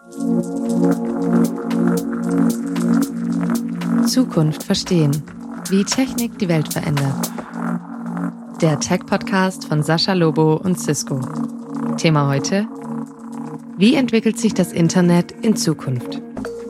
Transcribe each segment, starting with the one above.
Zukunft verstehen. Wie Technik die Welt verändert. Der Tech-Podcast von Sascha Lobo und Cisco. Thema heute: Wie entwickelt sich das Internet in Zukunft?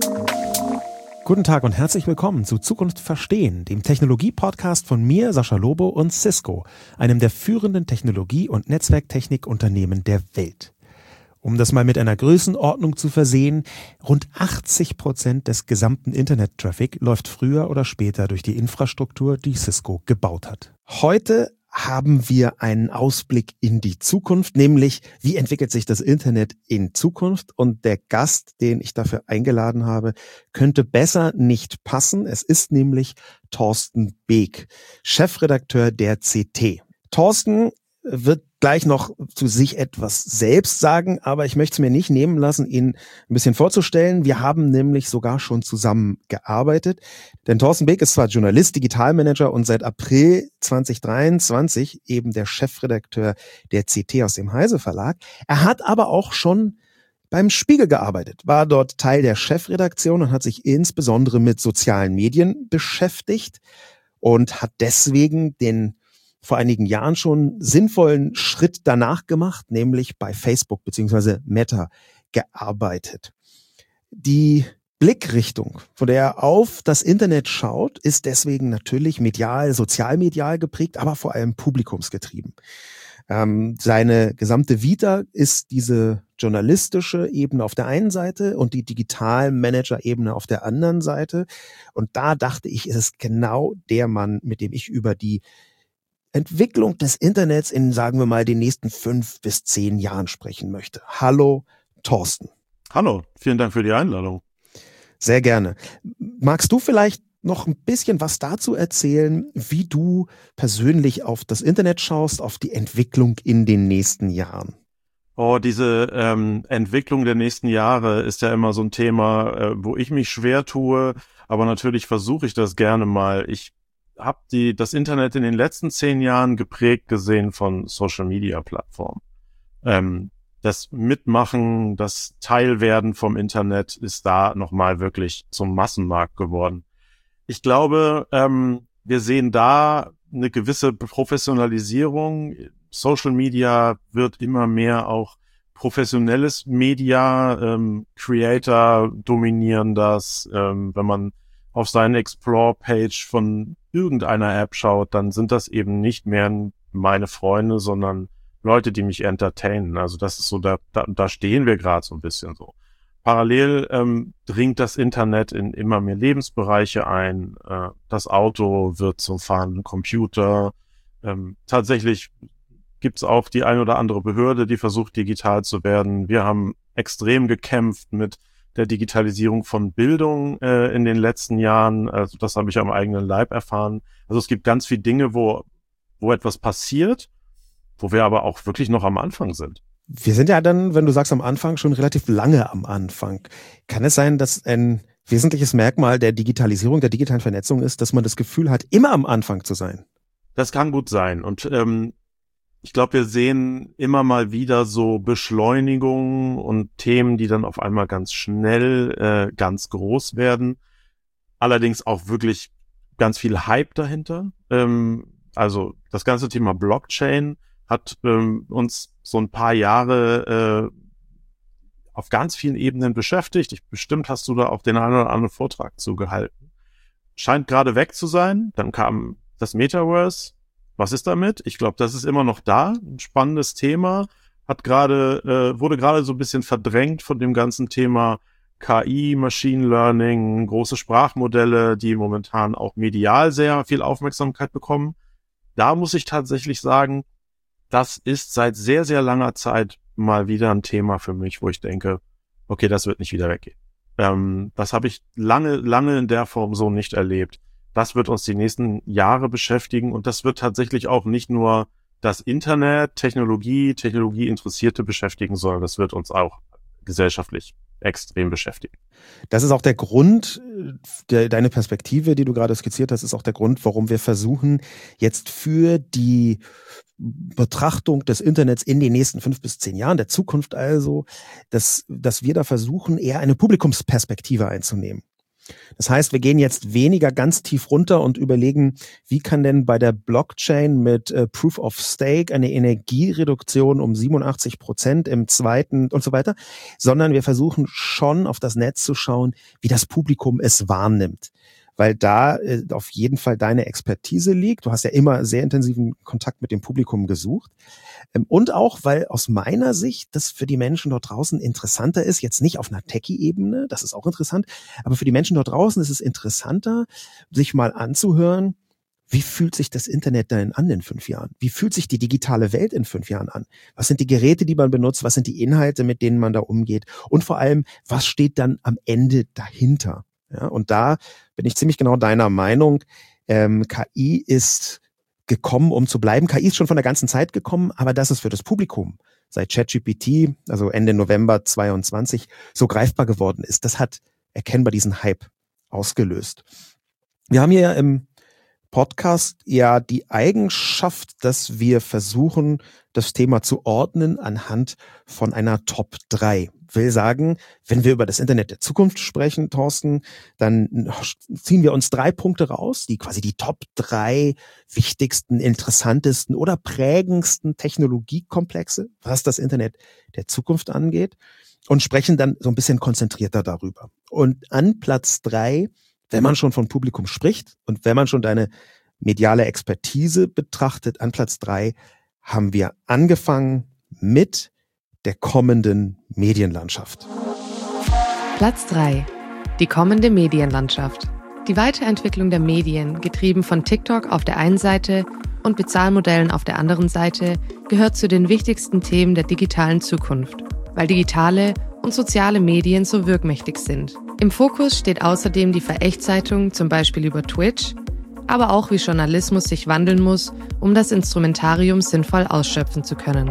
Guten Tag und herzlich willkommen zu Zukunft verstehen, dem Technologie-Podcast von mir, Sascha Lobo und Cisco, einem der führenden Technologie- und Netzwerktechnikunternehmen der Welt. Um das mal mit einer Größenordnung zu versehen, rund 80% des gesamten Internet-Traffic läuft früher oder später durch die Infrastruktur, die Cisco gebaut hat. Heute haben wir einen Ausblick in die Zukunft, nämlich wie entwickelt sich das Internet in Zukunft, und der Gast, den ich dafür eingeladen habe, könnte besser nicht passen. Es ist nämlich Thorsten Beek, Chefredakteur der CT. Thorsten wird gleich noch zu sich etwas selbst sagen, aber ich möchte es mir nicht nehmen lassen, ihn ein bisschen vorzustellen. Wir haben nämlich sogar schon zusammen gearbeitet. Denn Thorsten Beek ist zwar Journalist, Digitalmanager und seit April 2023 eben der Chefredakteur der CT aus dem Heise Verlag. Er hat aber auch schon beim Spiegel gearbeitet, war dort Teil der Chefredaktion und hat sich insbesondere mit sozialen Medien beschäftigt und hat deswegen den vor einigen Jahren schon sinnvollen Schritt danach gemacht, nämlich bei Facebook bzw. Meta gearbeitet. Die Blickrichtung, von der er auf das Internet schaut, ist deswegen natürlich medial, sozialmedial geprägt, aber vor allem publikumsgetrieben. Seine gesamte Vita ist diese journalistische Ebene auf der einen Seite und die Digital-Manager-Ebene auf der anderen Seite. Und da dachte ich, ist es genau der Mann, mit dem ich über die Entwicklung des Internets in, sagen wir mal, den nächsten 5 bis 10 Jahren sprechen möchte. Hallo, Thorsten. Hallo, vielen Dank für die Einladung. Sehr gerne. Magst du vielleicht noch ein bisschen was dazu erzählen, wie du persönlich auf das Internet schaust, auf die Entwicklung in den nächsten Jahren? Oh, diese Entwicklung der nächsten Jahre ist ja immer so ein Thema, wo ich mich schwer tue, aber natürlich versuche ich das gerne mal. Ich habe das Internet in den letzten 10 Jahren geprägt gesehen von Social-Media-Plattformen. Das Mitmachen, das Teilwerden vom Internet ist da nochmal wirklich zum Massenmarkt geworden. Ich glaube, wir sehen da eine gewisse Professionalisierung. Social Media wird immer mehr auch professionelles Media. Creator dominieren das. Wenn man auf seine Explore-Page von irgendeiner App schaut, dann sind das eben nicht mehr meine Freunde, sondern Leute, die mich entertainen. Also das ist so, da stehen wir gerade so ein bisschen so. Parallel dringt das Internet in immer mehr Lebensbereiche ein. Das Auto wird zum fahrenden Computer. Tatsächlich gibt's auch die ein oder andere Behörde, die versucht, digital zu werden. Wir haben extrem gekämpft mit der Digitalisierung von Bildung in den letzten Jahren. Also das habe ich am eigenen Leib erfahren. Also es gibt ganz viele Dinge, wo etwas passiert, wo wir aber auch wirklich noch am Anfang sind. Wir sind ja dann, wenn du sagst am Anfang, schon relativ lange am Anfang. Kann es sein, dass ein wesentliches Merkmal der Digitalisierung, der digitalen Vernetzung ist, dass man das Gefühl hat, immer am Anfang zu sein? Das kann gut sein. Und ich glaube, wir sehen immer mal wieder so Beschleunigungen und Themen, die dann auf einmal ganz schnell ganz groß werden. Allerdings auch wirklich ganz viel Hype dahinter. Also das ganze Thema Blockchain hat uns so ein paar Jahre auf ganz vielen Ebenen beschäftigt. Bestimmt hast du da auch den einen oder anderen Vortrag zugehalten. Scheint gerade weg zu sein. Dann kam das Metaverse. Was ist damit? Ich glaube, das ist immer noch da. Ein spannendes Thema. Wurde gerade so ein bisschen verdrängt von dem ganzen Thema KI, Machine Learning, große Sprachmodelle, die momentan auch medial sehr viel Aufmerksamkeit bekommen. Da muss ich tatsächlich sagen, das ist seit sehr, sehr langer Zeit mal wieder ein Thema für mich, wo ich denke, okay, das wird nicht wieder weggehen. Das habe ich lange in der Form so nicht erlebt. Das wird uns die nächsten Jahre beschäftigen und das wird tatsächlich auch nicht nur das Internet, Technologie Interessierte beschäftigen, sondern das wird uns auch gesellschaftlich extrem beschäftigen. Das ist auch der Grund, deine Perspektive, die du gerade skizziert hast, ist auch der Grund, warum wir versuchen, jetzt für die Betrachtung des Internets in den nächsten 5 bis 10 Jahren, der Zukunft also, dass wir da versuchen, eher eine Publikumsperspektive einzunehmen. Das heißt, wir gehen jetzt weniger ganz tief runter und überlegen, wie kann denn bei der Blockchain mit Proof of Stake eine Energiereduktion um 87% im zweiten und so weiter, sondern wir versuchen schon auf das Netz zu schauen, wie das Publikum es wahrnimmt. Weil da auf jeden Fall deine Expertise liegt. Du hast ja immer sehr intensiven Kontakt mit dem Publikum gesucht. Und auch, weil aus meiner Sicht das für die Menschen dort draußen interessanter ist, jetzt nicht auf einer Techie-Ebene, das ist auch interessant, aber für die Menschen dort draußen ist es interessanter, sich mal anzuhören, wie fühlt sich das Internet denn an in 5 Jahren? Wie fühlt sich die digitale Welt in 5 Jahren an? Was sind die Geräte, die man benutzt? Was sind die Inhalte, mit denen man da umgeht? Und vor allem, was steht dann am Ende dahinter? Ja, und da bin ich ziemlich genau deiner Meinung. KI ist gekommen, um zu bleiben. KI ist schon von der ganzen Zeit gekommen, aber das ist für das Publikum seit ChatGPT, also Ende November 2022, so greifbar geworden ist. Das hat erkennbar diesen Hype ausgelöst. Wir haben hier im Podcast ja die Eigenschaft, dass wir versuchen, das Thema zu ordnen anhand von einer Top 3. Will sagen, wenn wir über das Internet der Zukunft sprechen, Thorsten, dann ziehen wir uns 3 Punkte raus, die quasi die Top 3 wichtigsten, interessantesten oder prägendsten Technologiekomplexe, was das Internet der Zukunft angeht, und sprechen dann so ein bisschen konzentrierter darüber. Und an Platz 3, wenn man schon von Publikum spricht und wenn man schon deine mediale Expertise betrachtet, an Platz 3 haben wir angefangen mit der kommenden Medienlandschaft. Platz 3. Die kommende Medienlandschaft. Die Weiterentwicklung der Medien, getrieben von TikTok auf der einen Seite und Bezahlmodellen auf der anderen Seite, gehört zu den wichtigsten Themen der digitalen Zukunft, weil digitale und soziale Medien so wirkmächtig sind. Im Fokus steht außerdem die Verechtzeitung, zum Beispiel über Twitch, aber auch wie Journalismus sich wandeln muss, um das Instrumentarium sinnvoll ausschöpfen zu können.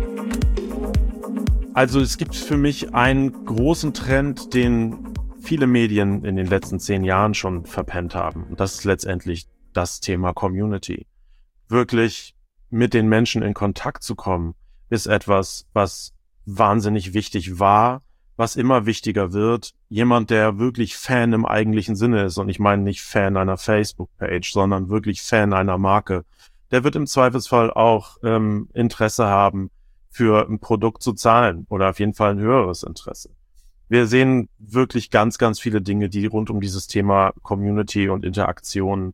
Also es gibt für mich einen großen Trend, den viele Medien in den letzten 10 Jahren schon verpennt haben. Und das ist letztendlich das Thema Community. Wirklich mit den Menschen in Kontakt zu kommen, ist etwas, was wahnsinnig wichtig war, was immer wichtiger wird. Jemand, der wirklich Fan im eigentlichen Sinne ist, und ich meine nicht Fan einer Facebook-Page, sondern wirklich Fan einer Marke, der wird im Zweifelsfall auch Interesse haben, für ein Produkt zu zahlen oder auf jeden Fall ein höheres Interesse. Wir sehen wirklich ganz, ganz viele Dinge, die rund um dieses Thema Community und Interaktion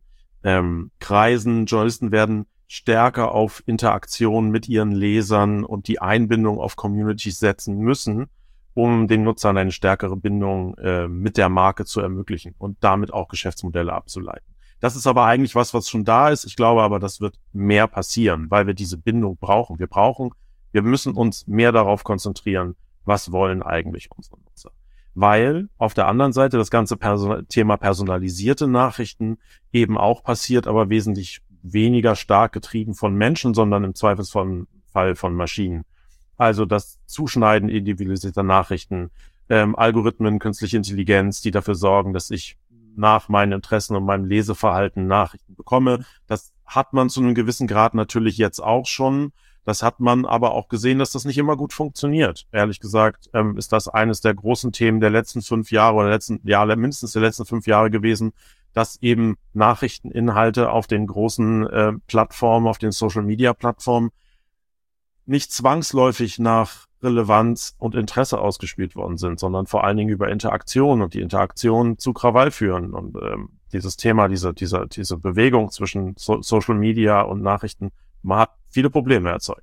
kreisen. Journalisten werden stärker auf Interaktion mit ihren Lesern und die Einbindung auf Communities setzen müssen, um den Nutzern eine stärkere Bindung mit der Marke zu ermöglichen und damit auch Geschäftsmodelle abzuleiten. Das ist aber eigentlich was schon da ist. Ich glaube aber, das wird mehr passieren, weil wir diese Bindung brauchen. Wir müssen uns mehr darauf konzentrieren, was wollen eigentlich unsere Nutzer. Weil auf der anderen Seite das ganze Thema personalisierte Nachrichten eben auch passiert, aber wesentlich weniger stark getrieben von Menschen, sondern im Zweifelsfall von Maschinen. Also das Zuschneiden individualisierter Nachrichten, Algorithmen, künstliche Intelligenz, die dafür sorgen, dass ich nach meinen Interessen und meinem Leseverhalten Nachrichten bekomme. Das hat man zu einem gewissen Grad natürlich jetzt auch schon. Das hat man aber auch gesehen, dass das nicht immer gut funktioniert. Ehrlich gesagt ist das eines der großen Themen der letzten 5 Jahre oder mindestens der letzten 5 Jahre gewesen, dass eben Nachrichteninhalte auf den großen Plattformen, auf den Social-Media-Plattformen nicht zwangsläufig nach Relevanz und Interesse ausgespielt worden sind, sondern vor allen Dingen über Interaktion und die Interaktion zu Krawall führen. Und dieses Thema, diese Bewegung zwischen Social Media und Nachrichten, man hat viele Probleme erzeugt.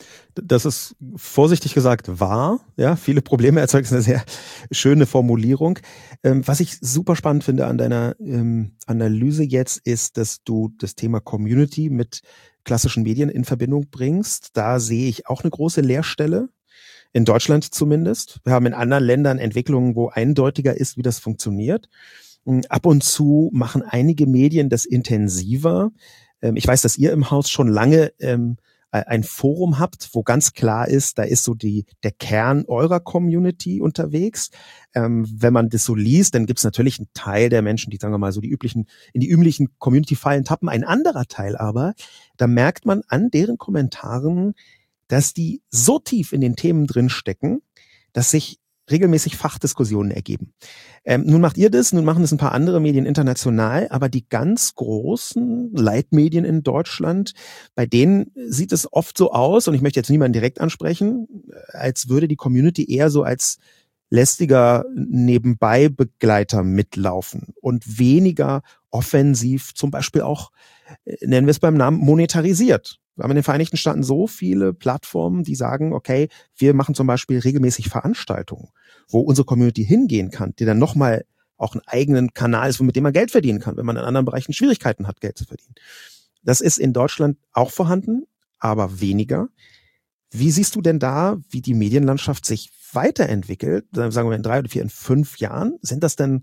Das ist vorsichtig gesagt wahr. Ja, viele Probleme erzeugt, ist eine sehr schöne Formulierung. Was ich super spannend finde an deiner Analyse jetzt ist, dass du das Thema Community mit klassischen Medien in Verbindung bringst. Da sehe ich auch eine große Leerstelle. In Deutschland zumindest. Wir haben in anderen Ländern Entwicklungen, wo eindeutiger ist, wie das funktioniert. Ab und zu machen einige Medien das intensiver. Ich weiß, dass ihr im Haus schon lange ein Forum habt, wo ganz klar ist, da ist so der Kern eurer Community unterwegs. Wenn man das so liest, dann gibt es natürlich einen Teil der Menschen, die, sagen wir mal, so in die üblichen Community-Fallen tappen. Ein anderer Teil aber, da merkt man an deren Kommentaren, dass die so tief in den Themen drin stecken, dass sich regelmäßig Fachdiskussionen ergeben. Nun macht ihr das, nun machen es ein paar andere Medien international, aber die ganz großen Leitmedien in Deutschland, bei denen sieht es oft so aus, und ich möchte jetzt niemanden direkt ansprechen, als würde die Community eher so als lästiger Nebenbei-Begleiter mitlaufen und weniger offensiv zum Beispiel auch, nennen wir es beim Namen, monetarisiert. Wir haben in den Vereinigten Staaten so viele Plattformen, die sagen, okay, wir machen zum Beispiel regelmäßig Veranstaltungen, wo unsere Community hingehen kann, die dann nochmal auch einen eigenen Kanal ist, mit dem man Geld verdienen kann, wenn man in anderen Bereichen Schwierigkeiten hat, Geld zu verdienen. Das ist in Deutschland auch vorhanden, aber weniger. Wie siehst du denn da, wie die Medienlandschaft sich weiterentwickelt? Sagen wir in 3 oder 4, in 5 Jahren? Sind das denn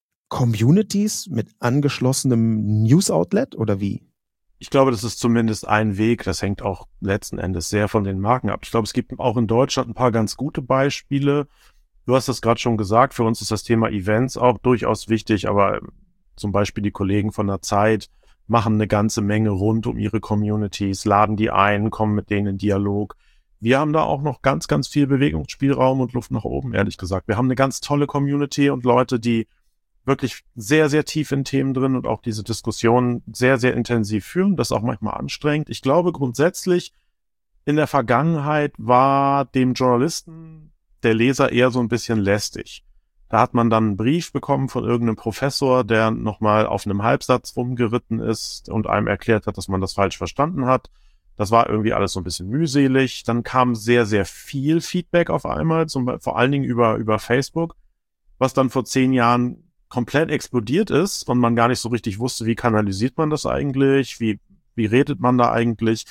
Communities mit angeschlossenem News-Outlet oder wie? Ich glaube, das ist zumindest ein Weg. Das hängt auch letzten Endes sehr von den Marken ab. Ich glaube, es gibt auch in Deutschland ein paar ganz gute Beispiele. Du hast das gerade schon gesagt. Für uns ist das Thema Events auch durchaus wichtig. Aber zum Beispiel die Kollegen von der Zeit machen eine ganze Menge rund um ihre Communities, laden die ein, kommen mit denen in Dialog. Wir haben da auch noch ganz, ganz viel Bewegungsspielraum und Luft nach oben, ehrlich gesagt. Wir haben eine ganz tolle Community und Leute, die wirklich sehr, sehr tief in Themen drin und auch diese Diskussionen sehr, sehr intensiv führen. Das ist auch manchmal anstrengend. Ich glaube grundsätzlich, in der Vergangenheit war dem Journalisten der Leser eher so ein bisschen lästig. Da hat man dann einen Brief bekommen von irgendeinem Professor, der nochmal auf einem Halbsatz rumgeritten ist und einem erklärt hat, dass man das falsch verstanden hat. Das war irgendwie alles so ein bisschen mühselig. Dann kam sehr, sehr viel Feedback auf einmal, vor allen Dingen über Facebook, was dann vor 10 Jahren komplett explodiert ist und man gar nicht so richtig wusste, wie kanalisiert man das eigentlich, wie redet man da eigentlich.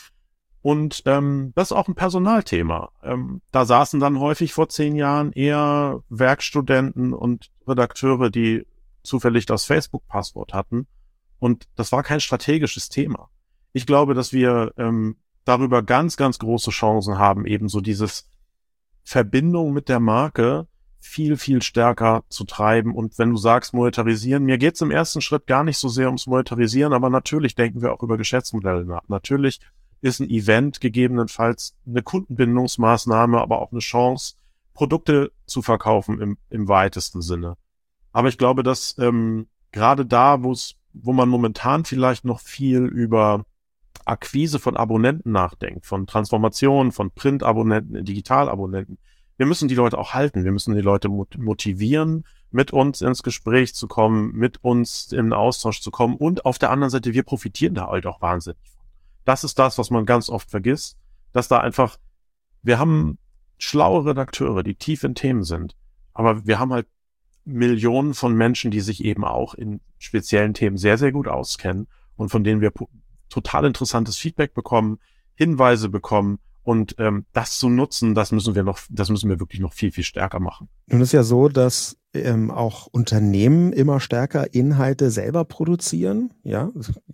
Und das ist auch ein Personalthema. Da saßen dann häufig vor 10 Jahren eher Werkstudenten und Redakteure, die zufällig das Facebook-Passwort hatten. Und das war kein strategisches Thema. Ich glaube, dass wir darüber ganz, ganz große Chancen haben, eben so dieses Verbindung mit der Marke viel, viel stärker zu treiben. Und wenn du sagst monetarisieren, mir geht es im ersten Schritt gar nicht so sehr ums Monetarisieren, aber natürlich denken wir auch über Geschäftsmodelle nach. Natürlich ist ein Event gegebenenfalls eine Kundenbindungsmaßnahme, aber auch eine Chance, Produkte zu verkaufen im weitesten Sinne. Aber ich glaube, dass gerade da, wo man momentan vielleicht noch viel über Akquise von Abonnenten nachdenkt, von Transformation, von Print-Abonnenten in Digital-Abonnenten, wir müssen die Leute auch halten. Wir müssen die Leute motivieren, mit uns ins Gespräch zu kommen, mit uns in den Austausch zu kommen. Und auf der anderen Seite, wir profitieren da halt auch wahnsinnig. Das ist das, was man ganz oft vergisst, dass da einfach, wir haben schlaue Redakteure, die tief in Themen sind. Aber wir haben halt Millionen von Menschen, die sich eben auch in speziellen Themen sehr, sehr gut auskennen und von denen wir total interessantes Feedback bekommen, Hinweise bekommen. Und das zu nutzen, das müssen wir wirklich noch viel, viel stärker machen. Nun ist ja so, dass auch Unternehmen immer stärker Inhalte selber produzieren. Ja,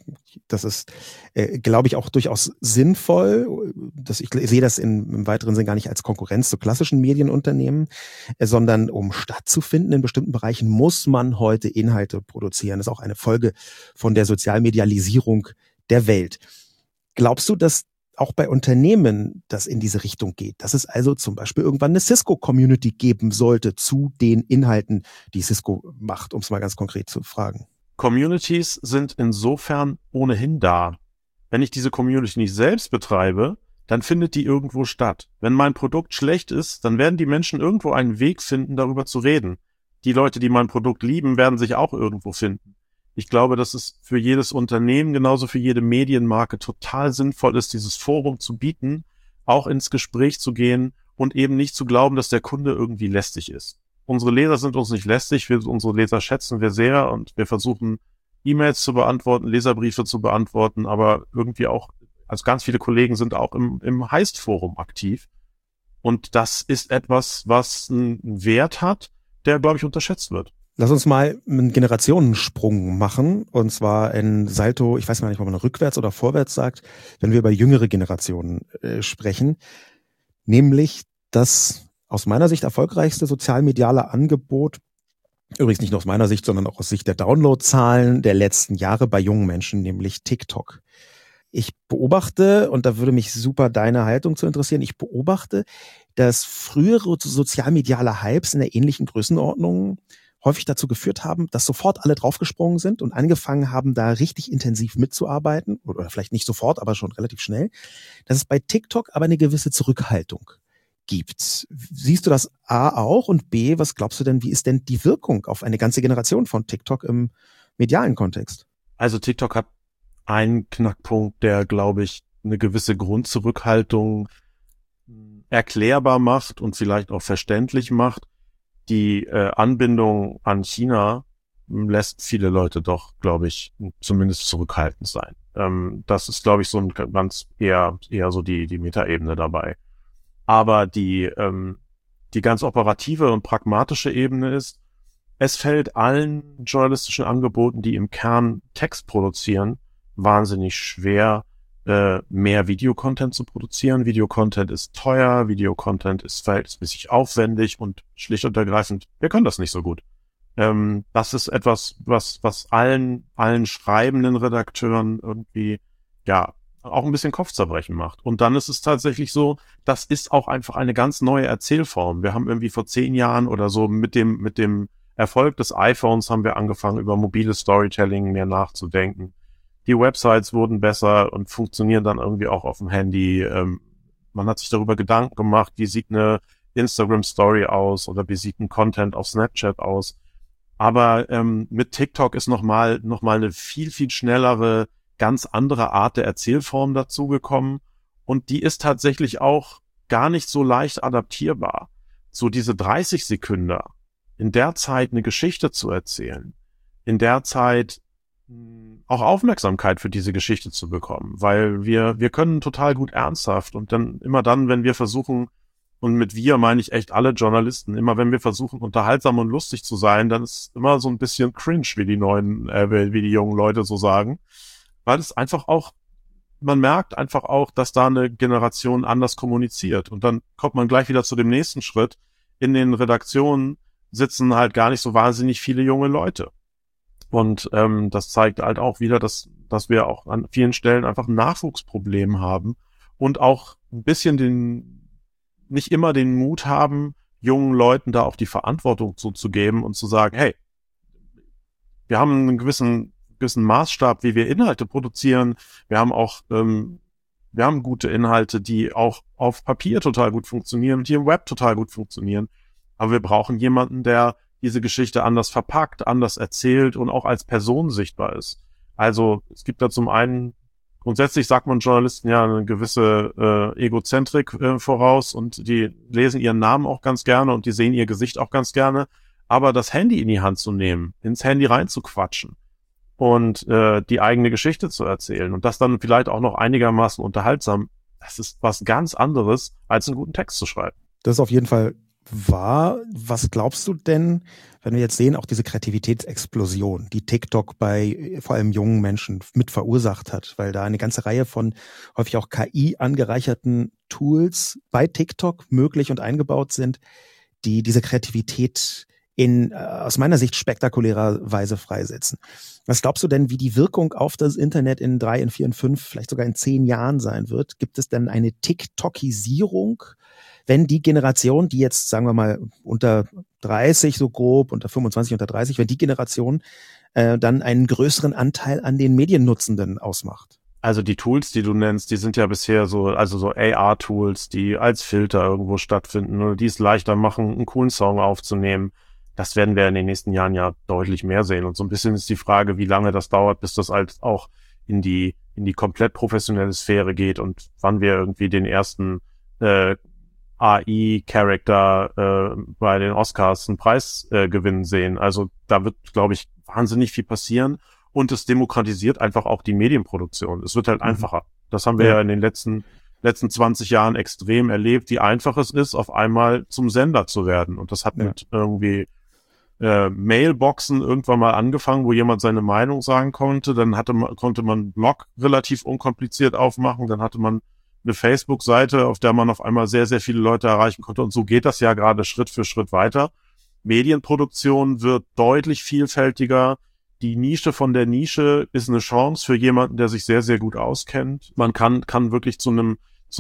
das ist, glaube ich, auch durchaus sinnvoll. Ich sehe das im weiteren Sinn gar nicht als Konkurrenz zu klassischen Medienunternehmen, sondern um stattzufinden in bestimmten Bereichen muss man heute Inhalte produzieren. Das ist auch eine Folge von der Sozialmedialisierung der Welt. Glaubst du, dass auch bei Unternehmen das in diese Richtung geht, dass es also zum Beispiel irgendwann eine Cisco-Community geben sollte zu den Inhalten, die Cisco macht, um es mal ganz konkret zu fragen? Communities sind insofern ohnehin da. Wenn ich diese Community nicht selbst betreibe, dann findet die irgendwo statt. Wenn mein Produkt schlecht ist, dann werden die Menschen irgendwo einen Weg finden, darüber zu reden. Die Leute, die mein Produkt lieben, werden sich auch irgendwo finden. Ich glaube, dass es für jedes Unternehmen, genauso für jede Medienmarke total sinnvoll ist, dieses Forum zu bieten, auch ins Gespräch zu gehen und eben nicht zu glauben, dass der Kunde irgendwie lästig ist. Unsere Leser sind uns nicht lästig, unsere Leser schätzen wir sehr und wir versuchen, E-Mails zu beantworten, Leserbriefe zu beantworten, aber irgendwie auch, also ganz viele Kollegen sind auch im Heist-Forum aktiv. Und das ist etwas, was einen Wert hat, der, glaube ich, unterschätzt wird. Lass uns mal einen Generationensprung machen, und zwar ein Salto, ich weiß gar nicht, ob man rückwärts oder vorwärts sagt, wenn wir über jüngere Generationen sprechen, nämlich das aus meiner Sicht erfolgreichste sozialmediale Angebot, übrigens nicht nur aus meiner Sicht, sondern auch aus Sicht der Downloadzahlen der letzten Jahre bei jungen Menschen, nämlich TikTok. Ich beobachte, und da würde mich super deine Haltung zu interessieren, ich beobachte, dass frühere sozialmediale Hypes in der ähnlichen Größenordnung häufig dazu geführt haben, dass sofort alle draufgesprungen sind und angefangen haben, da richtig intensiv mitzuarbeiten, oder vielleicht nicht sofort, aber schon relativ schnell, dass es bei TikTok aber eine gewisse Zurückhaltung gibt. Siehst du das A auch, und B, was glaubst du denn, wie ist denn die Wirkung auf eine ganze Generation von TikTok im medialen Kontext? Also TikTok hat einen Knackpunkt, der, glaube ich, eine gewisse Grundzurückhaltung erklärbar macht und vielleicht auch verständlich macht. Die Anbindung an China lässt viele Leute doch, glaube ich, zumindest zurückhaltend sein. Das ist, glaube ich, so ein ganz eher so die Metaebene dabei. Aber die ganz operative und pragmatische Ebene ist, es fällt allen journalistischen Angeboten, die im Kern Text produzieren, wahnsinnig schwer, mehr Videocontent zu produzieren. Videocontent ist teuer, Videocontent ist verhältnismäßig aufwendig und schlicht und ergreifend, wir können das nicht so gut. Das ist etwas, was allen schreibenden Redakteuren irgendwie, ja, auch ein bisschen Kopfzerbrechen macht. Und dann ist es tatsächlich so, das ist auch einfach eine ganz neue Erzählform. Wir haben irgendwie vor 10 Jahren oder so mit dem Erfolg des iPhones haben wir angefangen, über mobiles Storytelling mehr nachzudenken. Die Websites wurden besser und funktionieren dann irgendwie auch auf dem Handy. Man hat sich darüber Gedanken gemacht, wie sieht eine Instagram-Story aus oder wie sieht ein Content auf Snapchat aus. Aber mit TikTok ist noch mal eine viel, viel schnellere, ganz andere Art der Erzählform dazugekommen. Und die ist tatsächlich auch gar nicht so leicht adaptierbar. So diese 30 Sekunden, in der Zeit eine Geschichte zu erzählen, in der Zeit auch Aufmerksamkeit für diese Geschichte zu bekommen, weil wir können total gut ernsthaft und dann, wenn wir versuchen, und mit wir meine ich echt alle Journalisten, immer wenn wir versuchen, unterhaltsam und lustig zu sein, dann ist immer so ein bisschen cringe, wie die jungen Leute so sagen, weil es einfach auch, man merkt einfach auch, dass da eine Generation anders kommuniziert und dann kommt man gleich wieder zu dem nächsten Schritt. In den Redaktionen sitzen halt gar nicht so wahnsinnig viele junge Leute. Und das zeigt halt auch wieder, dass wir auch an vielen Stellen einfach ein Nachwuchsproblem haben und auch ein bisschen nicht immer den Mut haben, jungen Leuten da auch die Verantwortung zuzugeben und zu sagen, hey, wir haben einen gewissen Maßstab, wie wir Inhalte produzieren. Wir haben auch wir haben gute Inhalte, die auch auf Papier total gut funktionieren und die im Web total gut funktionieren. Aber wir brauchen jemanden, der diese Geschichte anders verpackt, anders erzählt und auch als Person sichtbar ist. Also es gibt da zum einen, grundsätzlich sagt man Journalisten ja eine gewisse Egozentrik voraus und die lesen ihren Namen auch ganz gerne und die sehen ihr Gesicht auch ganz gerne. Aber das Handy in die Hand zu nehmen, ins Handy reinzuquatschen und die eigene Geschichte zu erzählen und das dann vielleicht auch noch einigermaßen unterhaltsam, das ist was ganz anderes, als einen guten Text zu schreiben. Das ist auf jeden Fall wahr. Was glaubst du denn, wenn wir jetzt sehen, auch diese Kreativitätsexplosion, die TikTok bei vor allem jungen Menschen mit verursacht hat, weil da eine ganze Reihe von häufig auch KI angereicherten Tools bei TikTok möglich und eingebaut sind, die diese Kreativität in aus meiner Sicht spektakulärer Weise freisetzen. Was glaubst du denn, wie die Wirkung auf das Internet in 3, in 4, in 5, vielleicht sogar in 10 Jahren sein wird? Gibt es denn eine TikTokisierung, wenn die Generation, die jetzt, sagen wir mal, unter 30 so grob, unter 25, unter 30, wenn die Generation dann einen größeren Anteil an den Mediennutzenden ausmacht? Also die Tools, die du nennst, die sind ja bisher so AR-Tools, die als Filter irgendwo stattfinden oder die es leichter machen, einen coolen Song aufzunehmen. Das werden wir in den nächsten Jahren ja deutlich mehr sehen. Und so ein bisschen ist die Frage, wie lange das dauert, bis das halt auch in die komplett professionelle Sphäre geht und wann wir irgendwie den ersten AI-Charakter bei den Oscars einen Preis gewinnen sehen. Also da wird, glaube ich, wahnsinnig viel passieren und es demokratisiert einfach auch die Medienproduktion. Es wird halt einfacher. Das haben wir ja in den letzten 20 Jahren extrem erlebt, wie einfach es ist, auf einmal zum Sender zu werden. Und das hat mit irgendwie Mailboxen irgendwann mal angefangen, wo jemand seine Meinung sagen konnte. Dann konnte man einen Blog relativ unkompliziert aufmachen. Dann hatte man eine Facebook-Seite, auf der man auf einmal sehr, sehr viele Leute erreichen konnte. Und so geht das ja gerade Schritt für Schritt weiter. Medienproduktion wird deutlich vielfältiger. Die Nische von der Nische ist eine Chance für jemanden, der sich sehr, sehr gut auskennt. Man kann wirklich zu einem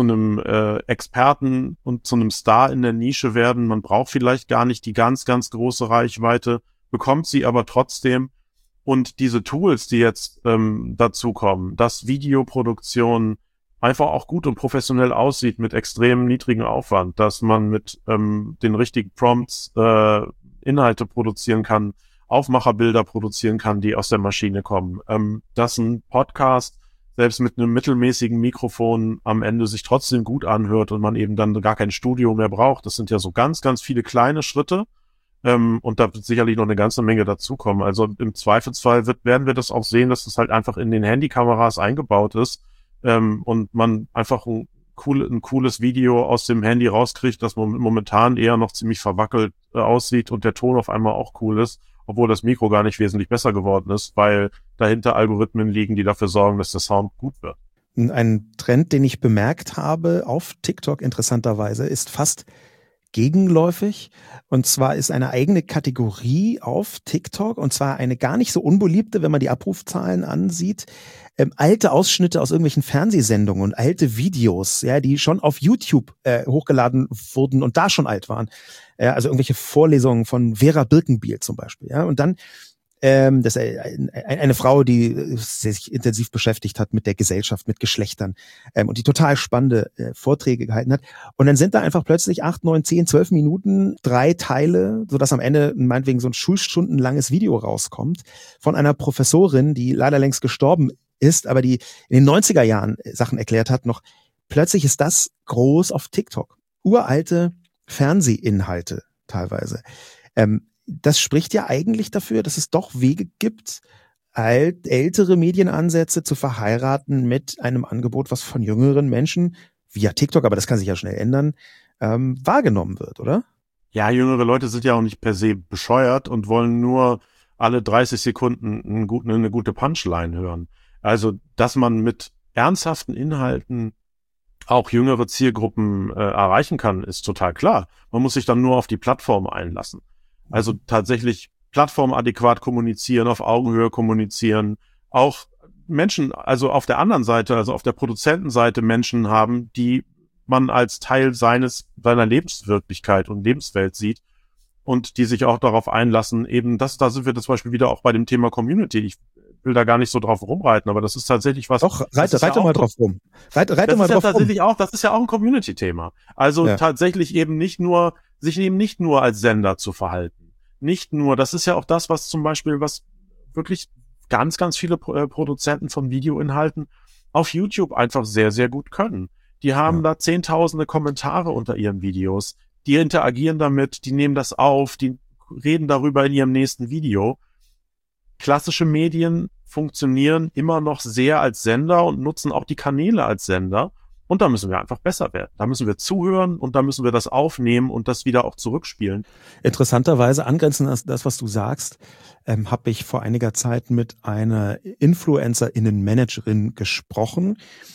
Experten und zu einem Star in der Nische werden. Man braucht vielleicht gar nicht die ganz, ganz große Reichweite, bekommt sie aber trotzdem. Und diese Tools, die jetzt dazu kommen, dass Videoproduktion einfach auch gut und professionell aussieht mit extrem niedrigem Aufwand, dass man mit den richtigen Prompts Inhalte produzieren kann, Aufmacherbilder produzieren kann, die aus der Maschine kommen. Dass ein Podcast selbst mit einem mittelmäßigen Mikrofon am Ende sich trotzdem gut anhört und man eben dann gar kein Studio mehr braucht. Das sind ja so ganz, ganz viele kleine Schritte. Und da wird sicherlich noch eine ganze Menge dazukommen. Also im Zweifelsfall werden wir das auch sehen, dass das halt einfach in den Handykameras eingebaut ist und man einfach ein cooles Video aus dem Handy rauskriegt, das momentan eher noch ziemlich verwackelt aussieht und der Ton auf einmal auch cool ist, obwohl das Mikro gar nicht wesentlich besser geworden ist, weil dahinter Algorithmen liegen, die dafür sorgen, dass der Sound gut wird. Ein Trend, den ich bemerkt habe auf TikTok interessanterweise, ist fast gegenläufig. Und zwar ist eine eigene Kategorie auf TikTok, und zwar eine gar nicht so unbeliebte, wenn man die Abrufzahlen ansieht, alte Ausschnitte aus irgendwelchen Fernsehsendungen und alte Videos, ja, die schon auf YouTube hochgeladen wurden und da schon alt waren. Also irgendwelche Vorlesungen von Vera Birkenbiel zum Beispiel. Ja, und dann das ist eine Frau, die sich intensiv beschäftigt hat mit der Gesellschaft, mit Geschlechtern und die total spannende Vorträge gehalten hat. Und dann sind da einfach plötzlich 8, 9, 10, 12 Minuten, 3 Teile, sodass am Ende meinetwegen so ein schulstundenlanges Video rauskommt von einer Professorin, die leider längst gestorben ist, aber die in den 90er Jahren Sachen erklärt hat noch. Plötzlich ist das groß auf TikTok. Uralte Fernsehinhalte teilweise. Das spricht ja eigentlich dafür, dass es doch Wege gibt, ältere Medienansätze zu verheiraten mit einem Angebot, was von jüngeren Menschen via TikTok, aber das kann sich ja schnell ändern, wahrgenommen wird, oder? Ja, jüngere Leute sind ja auch nicht per se bescheuert und wollen nur alle 30 Sekunden eine gute Punchline hören. Also, dass man mit ernsthaften Inhalten auch jüngere Zielgruppen erreichen kann, ist total klar. Man muss sich dann nur auf die Plattform einlassen. Also tatsächlich plattformadäquat kommunizieren, auf Augenhöhe kommunizieren, auch Menschen, also auf der anderen Seite, also auf der Produzentenseite Menschen haben, die man als Teil seiner Lebenswirklichkeit und Lebenswelt sieht und die sich auch darauf einlassen, eben da sind wir zum Beispiel wieder auch bei dem Thema Community. Ich will da gar nicht so drauf rumreiten, aber das ist tatsächlich was. Doch, reite mal drauf rum. Reite mal drauf rum. Das ist ja auch ein Community-Thema. Also tatsächlich eben sich eben nicht nur als Sender zu verhalten. Nicht nur, das ist ja auch das, was zum Beispiel, was wirklich ganz, ganz viele Produzenten von Videoinhalten auf YouTube einfach sehr, sehr gut können. Die haben da zehntausende Kommentare unter ihren Videos, die interagieren damit, die nehmen das auf, die reden darüber in ihrem nächsten Video. Klassische Medien funktionieren immer noch sehr als Sender und nutzen auch die Kanäle als Sender. Und da müssen wir einfach besser werden. Da müssen wir zuhören und da müssen wir das aufnehmen und das wieder auch zurückspielen. Interessanterweise, angrenzend an das, was du sagst, habe ich vor einiger Zeit mit einer Influencer-Innen-Managerin gesprochen,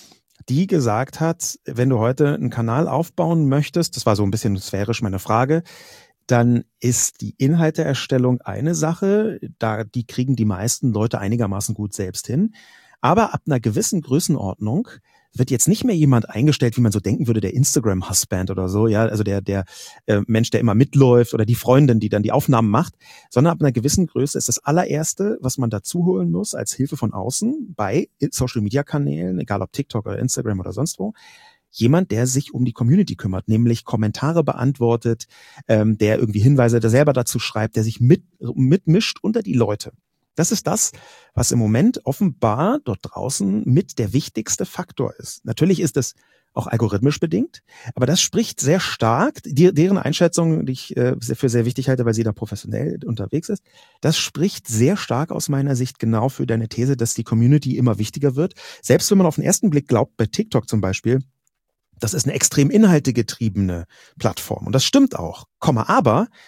die gesagt hat, wenn du heute einen Kanal aufbauen möchtest, das war so ein bisschen sphärisch meine Frage, dann ist die Inhalteerstellung eine Sache, die kriegen die meisten Leute einigermaßen gut selbst hin. Aber ab einer gewissen Größenordnung wird jetzt nicht mehr jemand eingestellt, wie man so denken würde, der Instagram-Husband oder so, ja, also der Mensch, der immer mitläuft oder die Freundin, die dann die Aufnahmen macht, sondern ab einer gewissen Größe ist das allererste, was man dazu holen muss als Hilfe von außen bei Social-Media-Kanälen, egal ob TikTok oder Instagram oder sonst wo, jemand, der sich um die Community kümmert, nämlich Kommentare beantwortet, der irgendwie Hinweise, der selber dazu schreibt, der sich mitmischt unter die Leute. Das ist das, was im Moment offenbar dort draußen mit der wichtigste Faktor ist. Natürlich ist es auch algorithmisch bedingt, aber das spricht sehr stark, deren Einschätzung, die ich für sehr wichtig halte, weil sie da professionell unterwegs ist, das spricht sehr stark aus meiner Sicht genau für deine These, dass die Community immer wichtiger wird. Selbst wenn man auf den ersten Blick glaubt, bei TikTok zum Beispiel, das ist eine extrem inhaltegetriebene Plattform und das stimmt auch, aber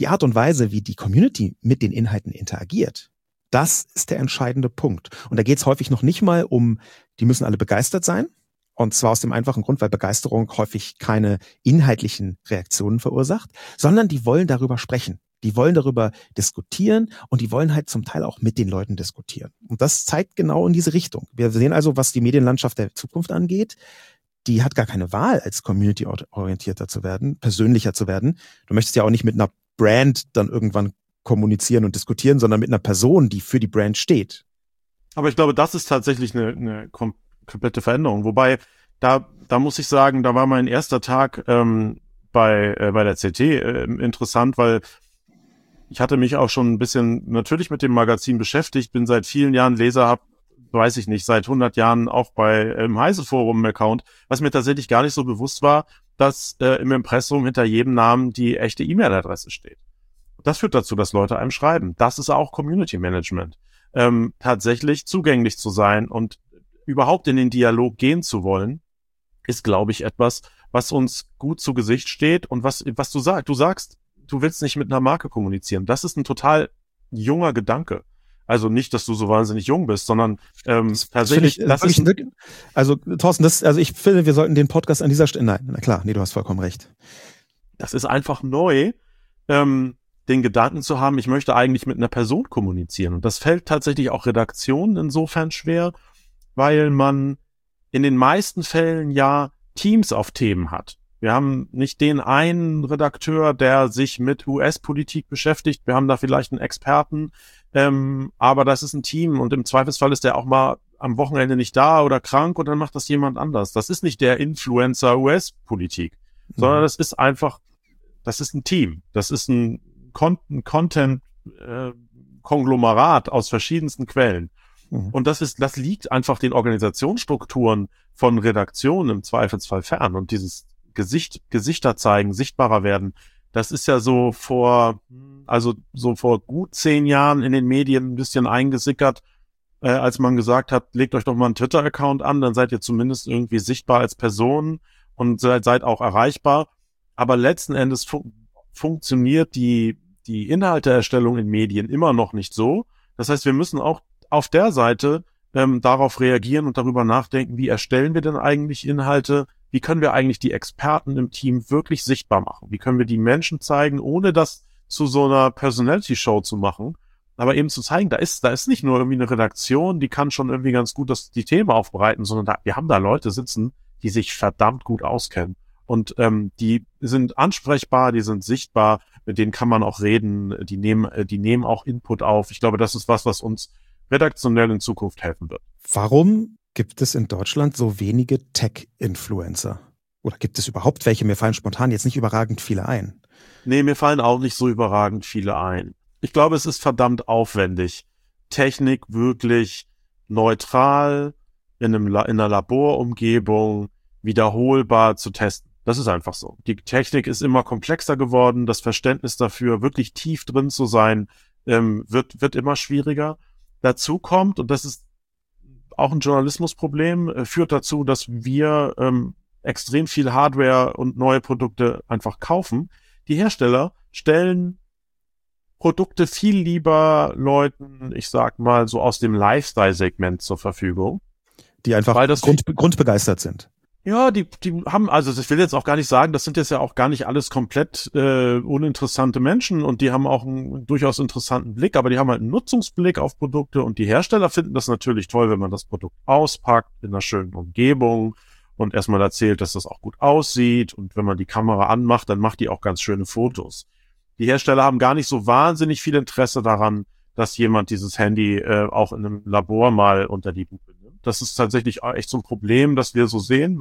die Art und Weise, wie die Community mit den Inhalten interagiert, das ist der entscheidende Punkt. Und da geht es häufig noch nicht mal um, die müssen alle begeistert sein. Und zwar aus dem einfachen Grund, weil Begeisterung häufig keine inhaltlichen Reaktionen verursacht, sondern die wollen darüber sprechen. Die wollen darüber diskutieren und die wollen halt zum Teil auch mit den Leuten diskutieren. Und das zeigt genau in diese Richtung. Wir sehen also, was die Medienlandschaft der Zukunft angeht, die hat gar keine Wahl, als community-orientierter zu werden, persönlicher zu werden. Du möchtest ja auch nicht mit einer Brand dann irgendwann kommunizieren und diskutieren, sondern mit einer Person, die für die Brand steht. Aber ich glaube, das ist tatsächlich eine komplette Veränderung. Wobei, da muss ich sagen, da war mein erster Tag bei der CT interessant, weil ich hatte mich auch schon ein bisschen natürlich mit dem Magazin beschäftigt, bin seit vielen Jahren Leser, habe, weiß ich nicht, seit 100 Jahren auch im Heise-Forum-Account, was mir tatsächlich gar nicht so bewusst war, dass im Impressum hinter jedem Namen die echte E-Mail-Adresse steht. Das führt dazu, dass Leute einem schreiben. Das ist auch Community Management. Tatsächlich zugänglich zu sein und überhaupt in den Dialog gehen zu wollen, ist, glaube ich, etwas, was uns gut zu Gesicht steht und was du sagst. Du sagst, du willst nicht mit einer Marke kommunizieren. Das ist ein total junger Gedanke. Also nicht, dass du so wahnsinnig jung bist, sondern tatsächlich, also Thorsten, ich finde, wir sollten den Podcast an dieser Stelle, nein, na klar, nee, du hast vollkommen recht. Das ist einfach neu, den Gedanken zu haben, ich möchte eigentlich mit einer Person kommunizieren. Und das fällt tatsächlich auch Redaktionen insofern schwer, weil man in den meisten Fällen ja Teams auf Themen hat. Wir haben nicht den einen Redakteur, der sich mit US-Politik beschäftigt. Wir haben da vielleicht einen Experten, aber das ist ein Team und im Zweifelsfall ist der auch mal am Wochenende nicht da oder krank und dann macht das jemand anders. Das ist nicht der Influencer US-Politik, sondern das ist ein Team. Das ist ein Content-Konglomerat aus verschiedensten Quellen. Und das liegt einfach den Organisationsstrukturen von Redaktionen im Zweifelsfall fern. Und dieses Gesichter zeigen, sichtbarer werden, das ist ja so vor gut 10 Jahren in den Medien ein bisschen eingesickert, als man gesagt hat, legt euch doch mal einen Twitter-Account an, dann seid ihr zumindest irgendwie sichtbar als Person und seid auch erreichbar. Aber letzten Endes funktioniert die Inhalteerstellung in Medien immer noch nicht so. Das heißt, wir müssen auch auf der Seite darauf reagieren und darüber nachdenken, wie erstellen wir denn eigentlich Inhalte? Wie können wir eigentlich die Experten im Team wirklich sichtbar machen? Wie können wir die Menschen zeigen, ohne das zu so einer Personality-Show zu machen? Aber eben zu zeigen, da ist nicht nur irgendwie eine Redaktion, die kann schon irgendwie ganz gut die Themen aufbereiten, sondern wir haben da Leute sitzen, die sich verdammt gut auskennen. Und die sind ansprechbar, die sind sichtbar, mit denen kann man auch reden, die nehmen auch Input auf. Ich glaube, das ist was uns redaktionell in Zukunft helfen wird. Warum gibt es in Deutschland so wenige Tech-Influencer? Oder gibt es überhaupt welche? Mir fallen spontan jetzt nicht überragend viele ein. Nee, mir fallen auch nicht so überragend viele ein. Ich glaube, es ist verdammt aufwendig, Technik wirklich neutral in einer Laborumgebung wiederholbar zu testen. Das ist einfach so. Die Technik ist immer komplexer geworden. Das Verständnis dafür, wirklich tief drin zu sein, wird immer schwieriger. Dazu kommt, und das ist auch ein Journalismusproblem, führt dazu, dass wir extrem viel Hardware und neue Produkte einfach kaufen. Die Hersteller stellen Produkte viel lieber Leuten, ich sag mal, so aus dem Lifestyle-Segment zur Verfügung. Die einfach grundbegeistert sind. Ja, die haben, also ich will jetzt auch gar nicht sagen, das sind jetzt ja auch gar nicht alles komplett uninteressante Menschen und die haben auch einen durchaus interessanten Blick, aber die haben halt einen Nutzungsblick auf Produkte und die Hersteller finden das natürlich toll, wenn man das Produkt auspackt in einer schönen Umgebung und erstmal erzählt, dass das auch gut aussieht und wenn man die Kamera anmacht, dann macht die auch ganz schöne Fotos. Die Hersteller haben gar nicht so wahnsinnig viel Interesse daran, dass jemand dieses Handy auch in einem Labor mal unter die Lupe nimmt. Das ist tatsächlich echt so ein Problem, das wir so sehen,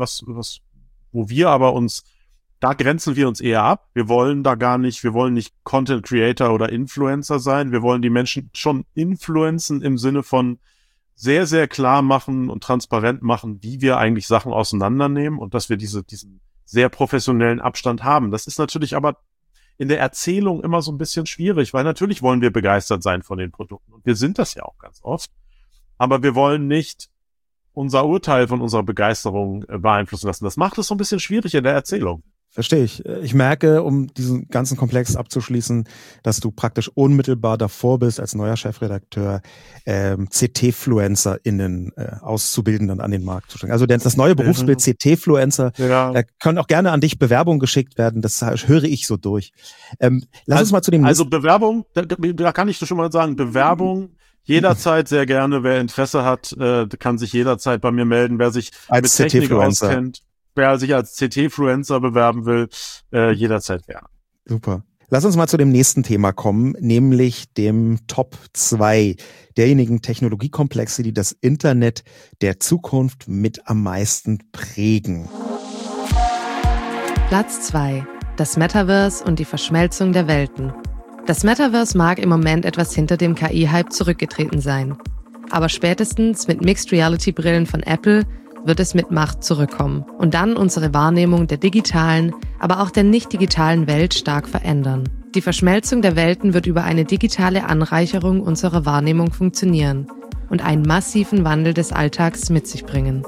wo wir aber da grenzen wir uns eher ab. Wir wollen nicht Content Creator oder Influencer sein. Wir wollen die Menschen schon influenzen im Sinne von sehr, sehr klar machen und transparent machen, wie wir eigentlich Sachen auseinandernehmen und dass wir diesen sehr professionellen Abstand haben. Das ist natürlich aber in der Erzählung immer so ein bisschen schwierig, weil natürlich wollen wir begeistert sein von den Produkten und wir sind das ja auch ganz oft. Aber wir wollen nicht unser Urteil von unserer Begeisterung beeinflussen lassen. Das macht es so ein bisschen schwierig in der Erzählung. Verstehe ich. Ich merke, um diesen ganzen Komplex abzuschließen, dass du praktisch unmittelbar davor bist, als neuer Chefredakteur CT-FluencerInnen auszubilden und an den Markt zu stellen. Also das neue Berufsbild CT-Fluencer, da können auch gerne an dich Bewerbungen geschickt werden, das höre ich so durch. Lass uns mal zu dem Also Bewerbung, da kann ich schon mal sagen, Bewerbung jederzeit sehr gerne. Wer Interesse hat, kann sich jederzeit bei mir melden, wer sich als mit Technik auskennt. Wer sich als CT-Fluencer bewerben will, jederzeit gerne. Super. Lass uns mal zu dem nächsten Thema kommen, nämlich dem Top 2 derjenigen Technologiekomplexe, die das Internet der Zukunft mit am meisten prägen. Platz 2. Das Metaverse und die Verschmelzung der Welten. Das Metaverse mag im Moment etwas hinter dem KI-Hype zurückgetreten sein. Aber spätestens mit Mixed-Reality-Brillen von Apple wird es mit Macht zurückkommen und dann unsere Wahrnehmung der digitalen, aber auch der nicht digitalen Welt stark verändern. Die Verschmelzung der Welten wird über eine digitale Anreicherung unserer Wahrnehmung funktionieren und einen massiven Wandel des Alltags mit sich bringen.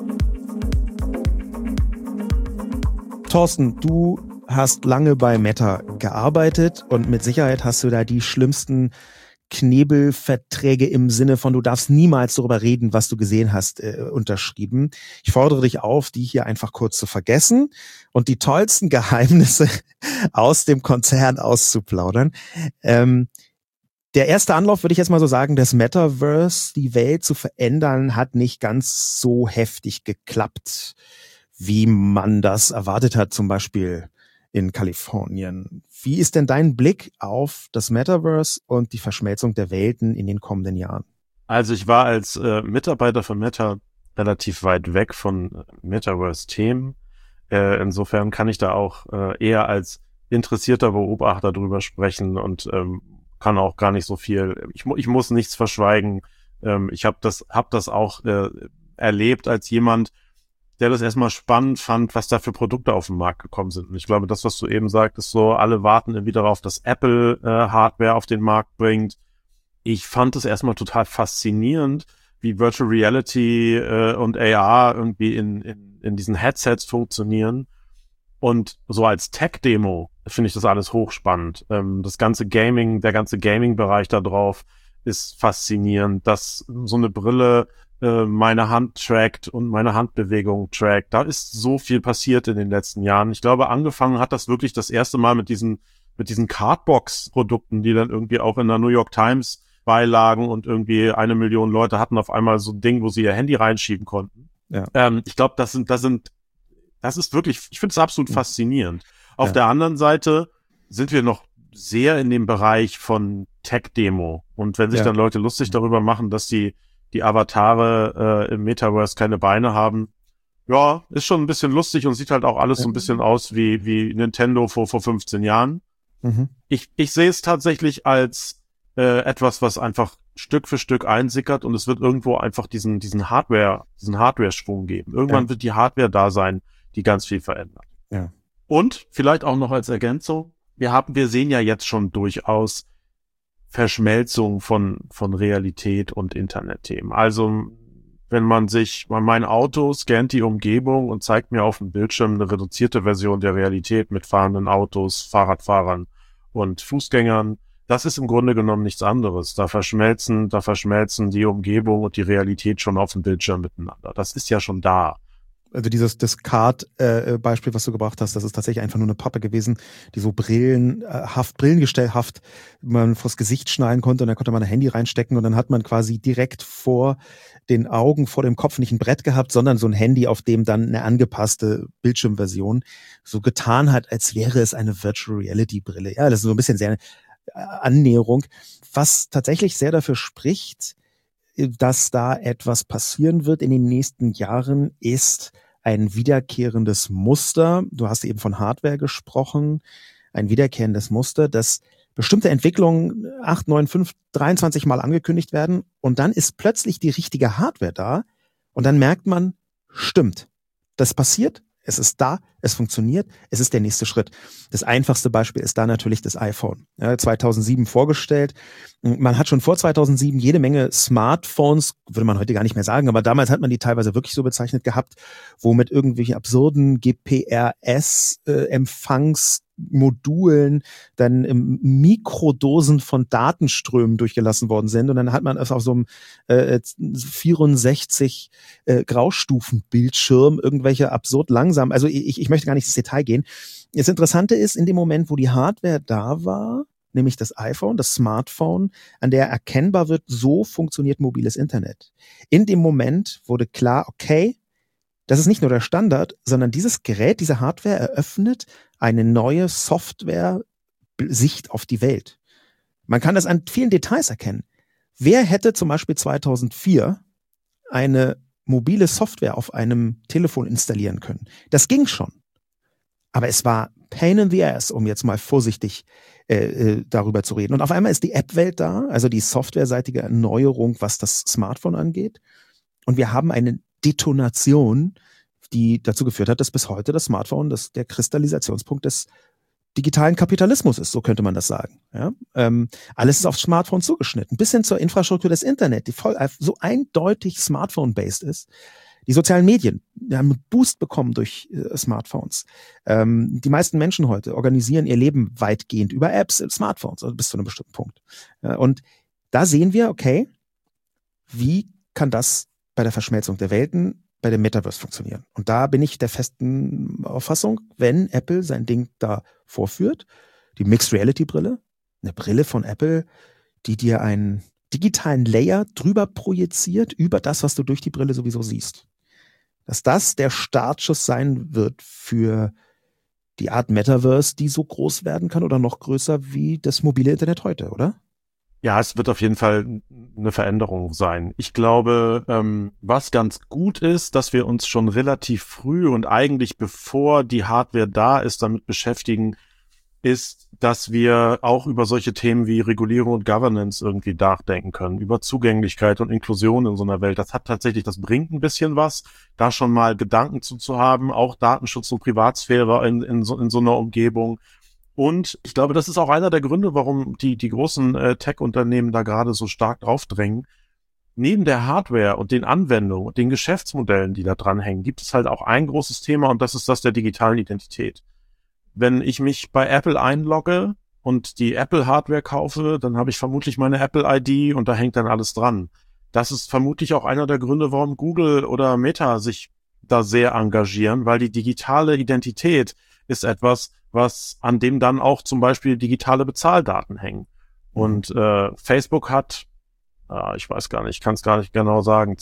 Thorsten, du hast lange bei Meta gearbeitet und mit Sicherheit hast du da die schlimmsten Knebelverträge im Sinne von, du darfst niemals darüber reden, was du gesehen hast, unterschrieben. Ich fordere dich auf, die hier einfach kurz zu vergessen und die tollsten Geheimnisse aus dem Konzern auszuplaudern. Der erste Anlauf, würde ich jetzt mal so sagen, das Metaverse, die Welt zu verändern, hat nicht ganz so heftig geklappt, wie man das erwartet hat, zum Beispiel in Kalifornien. Wie ist denn dein Blick auf das Metaverse und die Verschmelzung der Welten in den kommenden Jahren? Also ich war als Mitarbeiter von Meta relativ weit weg von Metaverse-Themen. Insofern kann ich da auch eher als interessierter Beobachter drüber sprechen und kann auch gar nicht so viel. Ich muss nichts verschweigen. Ich habe das auch erlebt als jemand, der das erstmal spannend fand, was da für Produkte auf den Markt gekommen sind. Und ich glaube, das, was du eben sagtest, so alle warten irgendwie darauf, dass Apple Hardware auf den Markt bringt. Ich fand es erstmal total faszinierend, wie Virtual Reality und AR irgendwie in diesen Headsets funktionieren. Und so als Tech-Demo finde ich das alles hochspannend. Das ganze Gaming, der ganze Gaming-Bereich da drauf ist faszinierend, dass so eine Brille meine Hand trackt und meine Handbewegung trackt. Da ist so viel passiert in den letzten Jahren. Ich glaube, angefangen hat das wirklich das erste Mal mit diesen Cardbox-Produkten, die dann irgendwie auch in der New York Times beilagen und irgendwie 1 Million Leute hatten auf einmal so ein Ding, wo sie ihr Handy reinschieben konnten. Ja. Ich glaube, das ist wirklich, ich finde es absolut faszinierend. Auf der anderen Seite sind wir noch sehr in dem Bereich von Tech-Demo. Und wenn sich dann Leute lustig darüber machen, dass die Avatare im Metaverse keine Beine haben, ja, ist schon ein bisschen lustig und sieht halt auch alles so ein bisschen aus wie Nintendo vor 15 Jahren. Mhm. Ich sehe es tatsächlich als etwas, was einfach Stück für Stück einsickert und es wird irgendwo einfach diesen Hardware-Schwung geben. Irgendwann wird die Hardware da sein, die ganz viel verändert. Ja. Und vielleicht auch noch als Ergänzung, wir sehen ja jetzt schon durchaus Verschmelzung von Realität und Internetthemen. Also wenn mein Auto scannt die Umgebung und zeigt mir auf dem Bildschirm eine reduzierte Version der Realität mit fahrenden Autos, Fahrradfahrern und Fußgängern, das ist im Grunde genommen nichts anderes. Da verschmelzen die Umgebung und die Realität schon auf dem Bildschirm miteinander. Das ist ja schon da. Also das Card-Beispiel, was du gebracht hast, das ist tatsächlich einfach nur eine Pappe gewesen, die so brillengestellhaft man vors Gesicht schneiden konnte und dann konnte man ein Handy reinstecken und dann hat man quasi direkt vor den Augen, vor dem Kopf nicht ein Brett gehabt, sondern so ein Handy, auf dem dann eine angepasste Bildschirmversion so getan hat, als wäre es eine Virtual Reality Brille. Ja, das ist so ein bisschen sehr Annäherung, was tatsächlich sehr dafür spricht, dass da etwas passieren wird in den nächsten Jahren, ist ein wiederkehrendes Muster. Du hast eben von Hardware gesprochen. Ein wiederkehrendes Muster, dass bestimmte Entwicklungen 8, 9, 5, 23 Mal angekündigt werden und dann ist plötzlich die richtige Hardware da und dann merkt man, stimmt, das passiert, Es ist da, es funktioniert, es ist der nächste Schritt. Das einfachste Beispiel ist da natürlich das iPhone. Ja, 2007 vorgestellt. Man hat schon vor 2007 jede Menge Smartphones, würde man heute gar nicht mehr sagen, aber damals hat man die teilweise wirklich so bezeichnet gehabt, wo mit irgendwelchen absurden GPRS-Empfangsmodulen dann Mikrodosen von Datenströmen durchgelassen worden sind. Und dann hat man es auf so einem 64 Graustufenbildschirm irgendwelche absurd langsam, also ich möchte gar nicht ins Detail gehen. Das Interessante ist, in dem Moment, wo die Hardware da war, nämlich das iPhone, das Smartphone, an der erkennbar wird, so funktioniert mobiles Internet. In dem Moment wurde klar, okay, das ist nicht nur der Standard, sondern dieses Gerät, diese Hardware eröffnet eine neue Software-Sicht auf die Welt. Man kann das an vielen Details erkennen. Wer hätte zum Beispiel 2004 eine mobile Software auf einem Telefon installieren können? Das ging schon. Aber es war pain in the ass, um jetzt mal vorsichtig darüber zu reden. Und auf einmal ist die App-Welt da, also die softwareseitige Erneuerung, was das Smartphone angeht. Und wir haben eine Detonation, die dazu geführt hat, dass bis heute das Smartphone der Kristallisationspunkt des digitalen Kapitalismus ist, so könnte man das sagen. Ja? Alles ist aufs Smartphone zugeschnitten, bis hin zur Infrastruktur des Internet, die voll so eindeutig Smartphone-based ist. Die sozialen Medien haben einen Boost bekommen durch Smartphones. Die meisten Menschen heute organisieren ihr Leben weitgehend über Apps, Smartphones, also bis zu einem bestimmten Punkt. Und da sehen wir, okay, wie kann das bei der Verschmelzung der Welten, bei dem Metaverse funktionieren? Und da bin ich der festen Auffassung, wenn Apple sein Ding da vorführt, die Mixed Reality Brille, eine Brille von Apple, die dir einen digitalen Layer drüber projiziert, über das, was du durch die Brille sowieso siehst. Dass das der Startschuss sein wird für die Art Metaverse, die so groß werden kann oder noch größer wie das mobile Internet heute, oder? Ja, es wird auf jeden Fall eine Veränderung sein. Ich glaube, was ganz gut ist, dass wir uns schon relativ früh und eigentlich bevor die Hardware da ist, damit beschäftigen, ist, dass wir auch über solche Themen wie Regulierung und Governance irgendwie nachdenken können, über Zugänglichkeit und Inklusion in so einer Welt. Das bringt ein bisschen was, da schon mal Gedanken zu haben, auch Datenschutz und Privatsphäre in so einer Umgebung. Und ich glaube, das ist auch einer der Gründe, warum die großen Tech-Unternehmen da gerade so stark draufdrängen. Neben der Hardware und den Anwendungen und den Geschäftsmodellen, die da dranhängen, gibt es halt auch ein großes Thema, und das ist das der digitalen Identität. Wenn ich mich bei Apple einlogge und die Apple-Hardware kaufe, dann habe ich vermutlich meine Apple-ID und da hängt dann alles dran. Das ist vermutlich auch einer der Gründe, warum Google oder Meta sich da sehr engagieren, weil die digitale Identität ist etwas, an dem dann auch zum Beispiel digitale Bezahldaten hängen. Und Facebook hat, ich weiß gar nicht, ich kann es gar nicht genau sagen,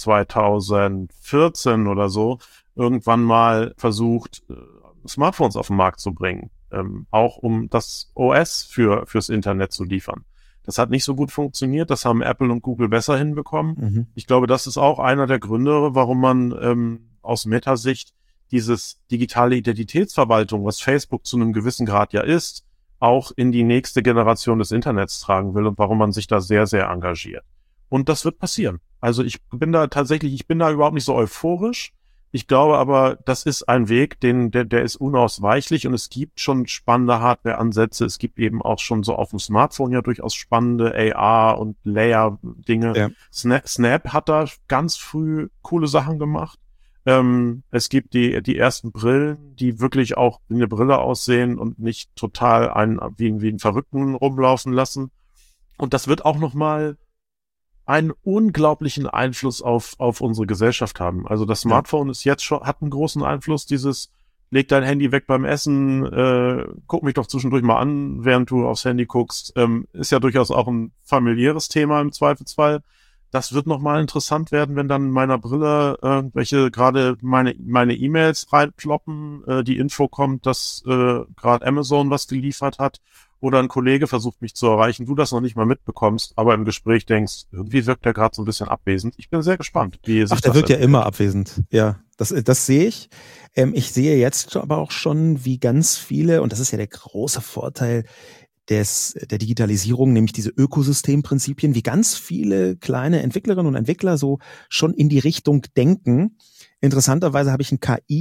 2014 oder so, irgendwann mal versucht, Smartphones auf den Markt zu bringen, auch um das OS fürs Internet zu liefern. Das hat nicht so gut funktioniert, das haben Apple und Google besser hinbekommen. Mhm. Ich glaube, das ist auch einer der Gründe, warum man aus Meta-Sicht dieses digitale Identitätsverwaltung, was Facebook zu einem gewissen Grad ja ist, auch in die nächste Generation des Internets tragen will und warum man sich da sehr, sehr engagiert. Und das wird passieren. Also ich bin da überhaupt nicht so euphorisch. Ich glaube aber, das ist ein Weg, der ist unausweichlich, und es gibt schon spannende Hardware-Ansätze. Es gibt eben auch schon so auf dem Smartphone ja durchaus spannende AR- und Layer-Dinge. Ja. Snap hat da ganz früh coole Sachen gemacht. Es gibt die ersten Brillen, die wirklich auch wie eine Brille aussehen und nicht total wie einen Verrückten rumlaufen lassen. Und das wird auch nochmal einen unglaublichen Einfluss auf unsere Gesellschaft haben. Also das Smartphone ist jetzt schon, hat einen großen Einfluss, leg dein Handy weg beim Essen, guck mich doch zwischendurch mal an, während du aufs Handy guckst, ist ja durchaus auch ein familiäres Thema im Zweifelsfall. Das wird nochmal interessant werden, wenn dann in meiner Brille irgendwelche gerade meine E-Mails reinploppen, die Info kommt, dass gerade Amazon was geliefert hat, oder ein Kollege versucht mich zu erreichen, du das noch nicht mal mitbekommst, aber im Gespräch denkst, irgendwie wirkt der gerade so ein bisschen abwesend. Ich bin sehr gespannt, wie sich das der wirkt ja immer abwesend. Ja, das sehe ich. Ich sehe jetzt aber auch schon, wie ganz viele, und das ist ja der große Vorteil der Digitalisierung, nämlich diese Ökosystemprinzipien, wie ganz viele kleine Entwicklerinnen und Entwickler so schon in die Richtung denken. Interessanterweise habe ich ein KI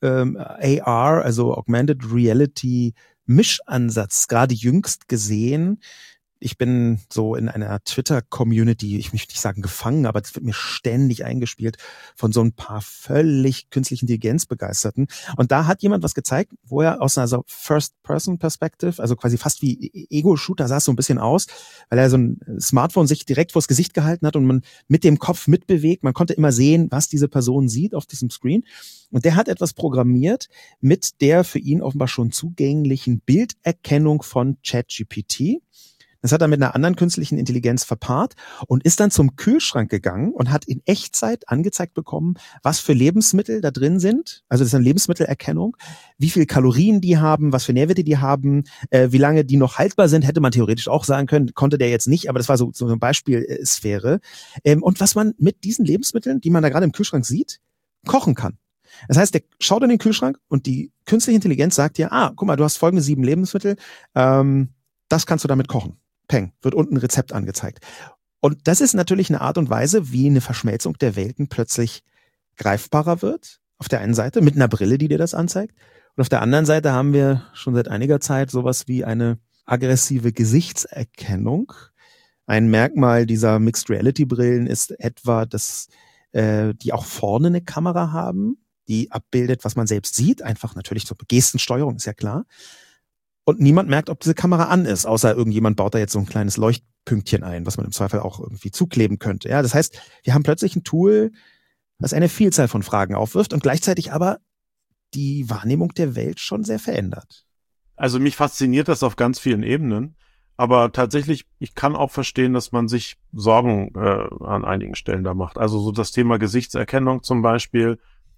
AR, also Augmented Reality Mischansatz gerade jüngst gesehen. Ich bin so in einer Twitter-Community, ich möchte nicht sagen gefangen, aber das wird mir ständig eingespielt von so ein paar völlig künstliche Intelligenz Begeisterten. Und da hat jemand was gezeigt, wo er aus einer First-Person-Perspective, also quasi fast wie Ego-Shooter sah es so ein bisschen aus, weil er so ein Smartphone sich direkt vors Gesicht gehalten hat und man mit dem Kopf mitbewegt. Man konnte immer sehen, was diese Person sieht auf diesem Screen. Und der hat etwas programmiert mit der für ihn offenbar schon zugänglichen Bilderkennung von ChatGPT. Das hat er mit einer anderen künstlichen Intelligenz verpaart und ist dann zum Kühlschrank gegangen und hat in Echtzeit angezeigt bekommen, was für Lebensmittel da drin sind. Also das ist eine Lebensmittelerkennung, wie viel Kalorien die haben, was für Nährwerte die haben, wie lange die noch haltbar sind, hätte man theoretisch auch sagen können, konnte der jetzt nicht, aber das war so eine Beispielsphäre. Und was man mit diesen Lebensmitteln, die man da gerade im Kühlschrank sieht, kochen kann. Das heißt, der schaut in den Kühlschrank und die künstliche Intelligenz sagt dir, guck mal, du hast folgende 7 Lebensmittel, das kannst du damit kochen. Peng, wird unten ein Rezept angezeigt. Und das ist natürlich eine Art und Weise, wie eine Verschmelzung der Welten plötzlich greifbarer wird. Auf der einen Seite mit einer Brille, die dir das anzeigt. Und auf der anderen Seite haben wir schon seit einiger Zeit sowas wie eine aggressive Gesichtserkennung. Ein Merkmal dieser Mixed Reality Brillen ist etwa, dass die auch vorne eine Kamera haben, die abbildet, was man selbst sieht. Einfach natürlich zur Gestensteuerung, ist ja klar. Und niemand merkt, ob diese Kamera an ist, außer irgendjemand baut da jetzt so ein kleines Leuchtpünktchen ein, was man im Zweifel auch irgendwie zukleben könnte. Ja, das heißt, wir haben plötzlich ein Tool, das eine Vielzahl von Fragen aufwirft und gleichzeitig aber die Wahrnehmung der Welt schon sehr verändert. Also mich fasziniert das auf ganz vielen Ebenen, aber tatsächlich, ich kann auch verstehen, dass man sich Sorgen an einigen Stellen da macht. Also so das Thema Gesichtserkennung zum Beispiel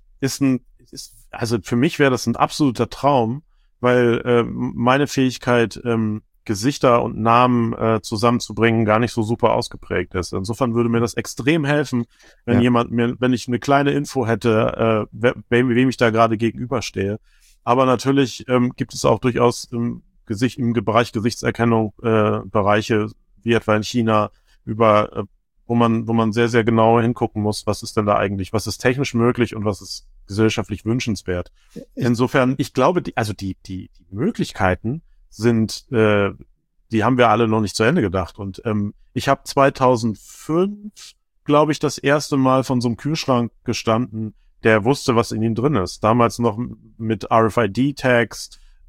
also für mich wäre das ein absoluter Traum, weil meine Fähigkeit, Gesichter und Namen zusammenzubringen, gar nicht so super ausgeprägt ist. Insofern würde mir das extrem helfen, wenn wenn ich eine kleine Info hätte, wem ich da gerade gegenüberstehe. Aber natürlich gibt es auch durchaus im Bereich Gesichtserkennung Bereiche, wie etwa in China, wo man sehr, sehr genau hingucken muss, was ist denn da eigentlich, was ist technisch möglich und was ist gesellschaftlich wünschenswert. Insofern, ich glaube, die Möglichkeiten sind, die haben wir alle noch nicht zu Ende gedacht. Und ich habe 2005, glaube ich, das erste Mal von so einem Kühlschrank gestanden, der wusste, was in ihm drin ist. Damals noch mit RFID-Tags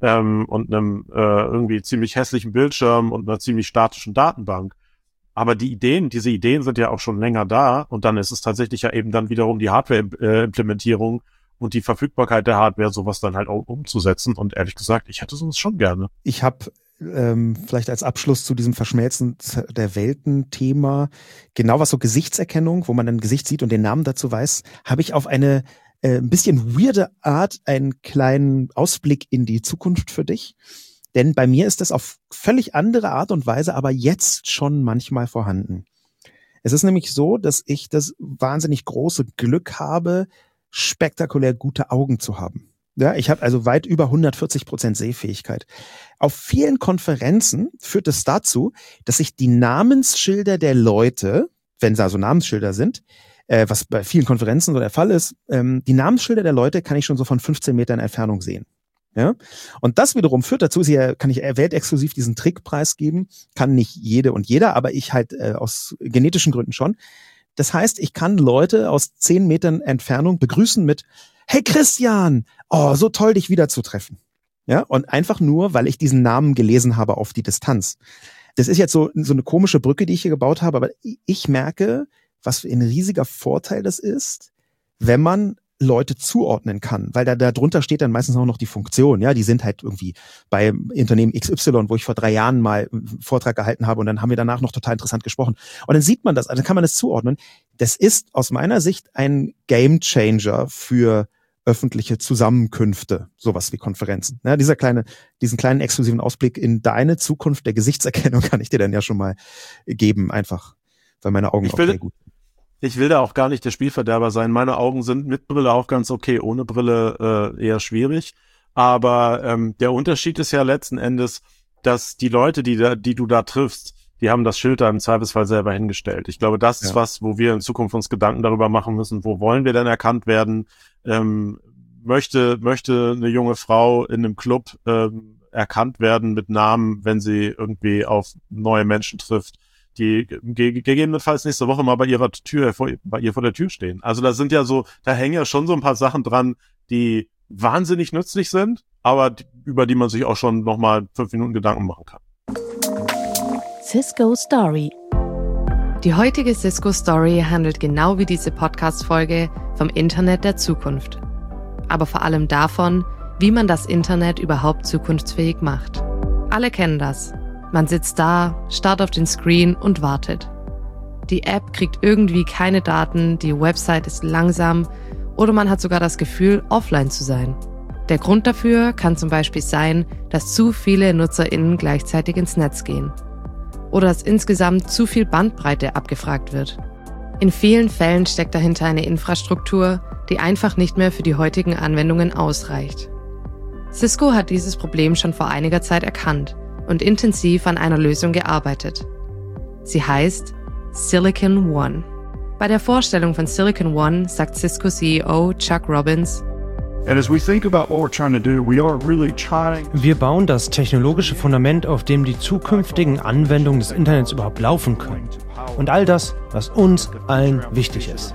und einem irgendwie ziemlich hässlichen Bildschirm und einer ziemlich statischen Datenbank. Aber diese Ideen sind ja auch schon länger da und dann ist es tatsächlich ja eben dann wiederum die Hardware-Implementierung und die Verfügbarkeit der Hardware, sowas dann halt auch umzusetzen. Und ehrlich gesagt, ich hätte sowas schon gerne. Ich habe vielleicht als Abschluss zu diesem Verschmelzen der Welten-Thema, genau was so Gesichtserkennung, wo man ein Gesicht sieht und den Namen dazu weiß, habe ich auf eine ein bisschen weirde Art einen kleinen Ausblick in die Zukunft für dich. Denn bei mir ist das auf völlig andere Art und Weise aber jetzt schon manchmal vorhanden. Es ist nämlich so, dass ich das wahnsinnig große Glück habe, spektakulär gute Augen zu haben. Ja, ich habe also weit über 140% Sehfähigkeit. Auf vielen Konferenzen führt es dazu, dass ich die Namensschilder der Leute, wenn da so Namensschilder sind, was bei vielen Konferenzen so der Fall ist, die Namensschilder der Leute kann ich schon so von 15 Metern Entfernung sehen. Ja, und das wiederum führt dazu, kann ich weltexklusiv diesen Trick preisgeben, kann nicht jede und jeder, aber ich halt aus genetischen Gründen schon. Das heißt, ich kann Leute aus 10 Metern Entfernung begrüßen mit "Hey Christian, oh, so toll, dich wiederzutreffen." Ja, und einfach nur, weil ich diesen Namen gelesen habe auf die Distanz. Das ist jetzt so eine komische Brücke, die ich hier gebaut habe, aber ich merke, was für ein riesiger Vorteil das ist, wenn man Leute zuordnen kann, weil da drunter steht dann meistens auch noch die Funktion, ja, die sind halt irgendwie bei Unternehmen XY, wo ich vor 3 Jahren mal einen Vortrag gehalten habe und dann haben wir danach noch total interessant gesprochen. Und dann sieht man das, also kann man es zuordnen. Das ist aus meiner Sicht ein Gamechanger für öffentliche Zusammenkünfte, sowas wie Konferenzen. Ja, diesen kleinen exklusiven Ausblick in deine Zukunft der Gesichtserkennung kann ich dir dann ja schon mal geben, einfach, weil meine Augen auch sehr gut sind. Ich will da auch gar nicht der Spielverderber sein. Meine Augen sind mit Brille auch ganz okay, ohne Brille eher schwierig. Aber der Unterschied ist ja letzten Endes, dass die Leute, die du da triffst, die haben das Schild da im Zweifelsfall selber hingestellt. Ich glaube, das ist was, wo wir in Zukunft uns Gedanken darüber machen müssen, wo wollen wir denn erkannt werden? möchte eine junge Frau in einem Club erkannt werden mit Namen, wenn sie irgendwie auf neue Menschen trifft, die gegebenenfalls nächste Woche mal bei ihr vor der Tür stehen. Also da hängen ja schon so ein paar Sachen dran, die wahnsinnig nützlich sind, aber über die man sich auch schon nochmal 5 Minuten Gedanken machen kann. Cisco Story. Die heutige Cisco Story handelt genau wie diese Podcast-Folge vom Internet der Zukunft. Aber vor allem davon, wie man das Internet überhaupt zukunftsfähig macht. Alle kennen das. Man sitzt da, starrt auf den Screen und wartet. Die App kriegt irgendwie keine Daten, die Website ist langsam oder man hat sogar das Gefühl, offline zu sein. Der Grund dafür kann zum Beispiel sein, dass zu viele NutzerInnen gleichzeitig ins Netz gehen. Oder dass insgesamt zu viel Bandbreite abgefragt wird. In vielen Fällen steckt dahinter eine Infrastruktur, die einfach nicht mehr für die heutigen Anwendungen ausreicht. Cisco hat dieses Problem schon vor einiger Zeit erkannt und intensiv an einer Lösung gearbeitet. Sie heißt Silicon One. Bei der Vorstellung von Silicon One sagt Cisco CEO Chuck Robbins: Wir bauen das technologische Fundament, auf dem die zukünftigen Anwendungen des Internets überhaupt laufen können. Und all das, was uns allen wichtig ist.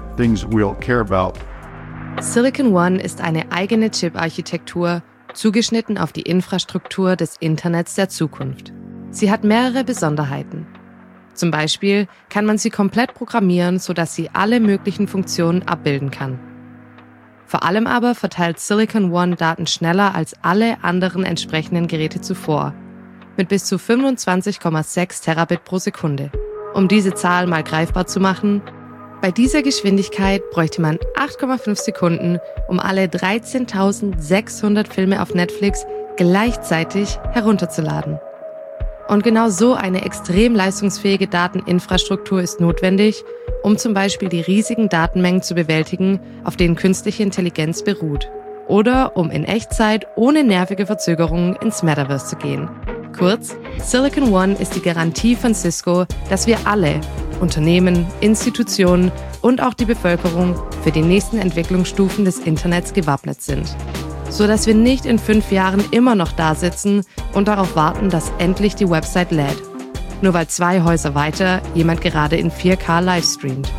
Silicon One ist eine eigene Chip-Architektur, zugeschnitten auf die Infrastruktur des Internets der Zukunft. Sie hat mehrere Besonderheiten. Zum Beispiel kann man sie komplett programmieren, sodass sie alle möglichen Funktionen abbilden kann. Vor allem aber verteilt Silicon One Daten schneller als alle anderen entsprechenden Geräte zuvor, mit bis zu 25,6 Terabit pro Sekunde. Um diese Zahl mal greifbar zu machen: Bei dieser Geschwindigkeit bräuchte man 8,5 Sekunden, um alle 13.600 Filme auf Netflix gleichzeitig herunterzuladen. Und genau so eine extrem leistungsfähige Dateninfrastruktur ist notwendig, um zum Beispiel die riesigen Datenmengen zu bewältigen, auf denen künstliche Intelligenz beruht. Oder um in Echtzeit ohne nervige Verzögerungen ins Metaverse zu gehen. Kurz, Silicon One ist die Garantie von Cisco, dass wir alle, Unternehmen, Institutionen und auch die Bevölkerung, für die nächsten Entwicklungsstufen des Internets gewappnet sind. Sodass wir nicht in 5 Jahren immer noch da sitzen und darauf warten, dass endlich die Website lädt. Nur weil 2 Häuser weiter jemand gerade in 4K livestreamt.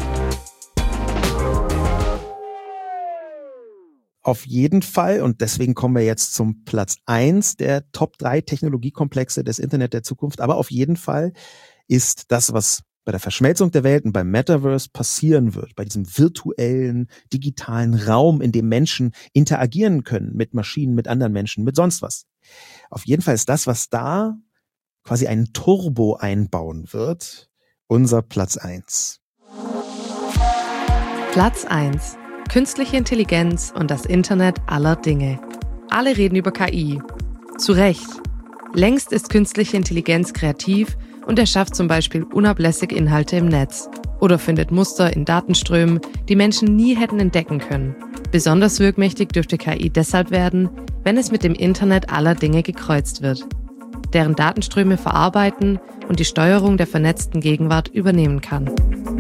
Auf jeden Fall, und deswegen kommen wir jetzt zum Platz 1 der Top 3 Technologiekomplexe des Internet der Zukunft, aber auf jeden Fall ist das, was bei der Verschmelzung der Welten, beim Metaverse passieren wird, bei diesem virtuellen, digitalen Raum, in dem Menschen interagieren können mit Maschinen, mit anderen Menschen, mit sonst was. Auf jeden Fall ist das, was da quasi einen Turbo einbauen wird, unser Platz 1. Platz 1. Künstliche Intelligenz und das Internet aller Dinge. Alle reden über KI. Zu Recht. Längst ist künstliche Intelligenz kreativ und erschafft zum Beispiel unablässig Inhalte im Netz oder findet Muster in Datenströmen, die Menschen nie hätten entdecken können. Besonders wirkmächtig dürfte KI deshalb werden, wenn es mit dem Internet aller Dinge gekreuzt wird, deren Datenströme verarbeiten und die Steuerung der vernetzten Gegenwart übernehmen kann.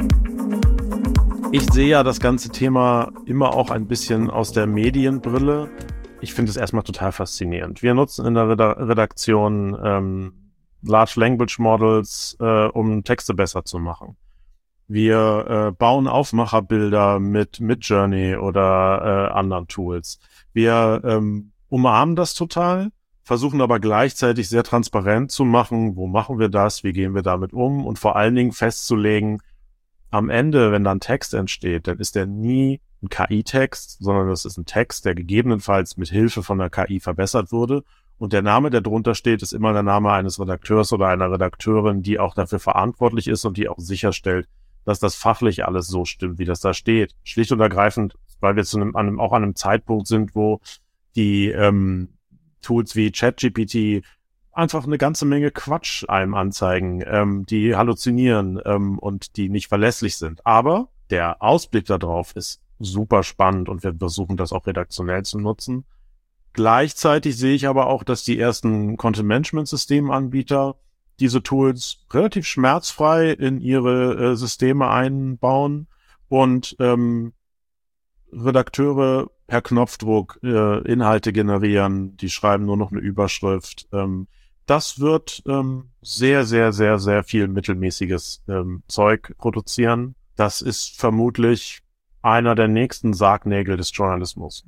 Ich sehe ja das ganze Thema immer auch ein bisschen aus der Medienbrille. Ich finde es erstmal total faszinierend. Wir nutzen in der Redaktion Large Language Models, um Texte besser zu machen. Wir bauen Aufmacherbilder mit Midjourney oder anderen Tools. Wir umarmen das total, versuchen aber gleichzeitig sehr transparent zu machen, wo machen wir das, wie gehen wir damit um und vor allen Dingen festzulegen, am Ende, wenn dann Text entsteht, dann ist der nie ein KI-Text, sondern das ist ein Text, der gegebenenfalls mit Hilfe von der KI verbessert wurde. Und der Name, der drunter steht, ist immer der Name eines Redakteurs oder einer Redakteurin, die auch dafür verantwortlich ist und die auch sicherstellt, dass das fachlich alles so stimmt, wie das da steht. Schlicht und ergreifend, weil wir auch an einem Zeitpunkt sind, wo die Tools wie ChatGPT einfach eine ganze Menge Quatsch einem anzeigen, die halluzinieren und die nicht verlässlich sind. Aber der Ausblick darauf ist super spannend und wir versuchen das auch redaktionell zu nutzen. Gleichzeitig sehe ich aber auch, dass die ersten Content-Management-Systemanbieter diese Tools relativ schmerzfrei in ihre Systeme einbauen und Redakteure per Knopfdruck Inhalte generieren, die schreiben nur noch eine Überschrift. Das wird sehr, sehr, sehr, sehr viel mittelmäßiges Zeug produzieren. Das ist vermutlich einer der nächsten Sargnägel des Journalismus.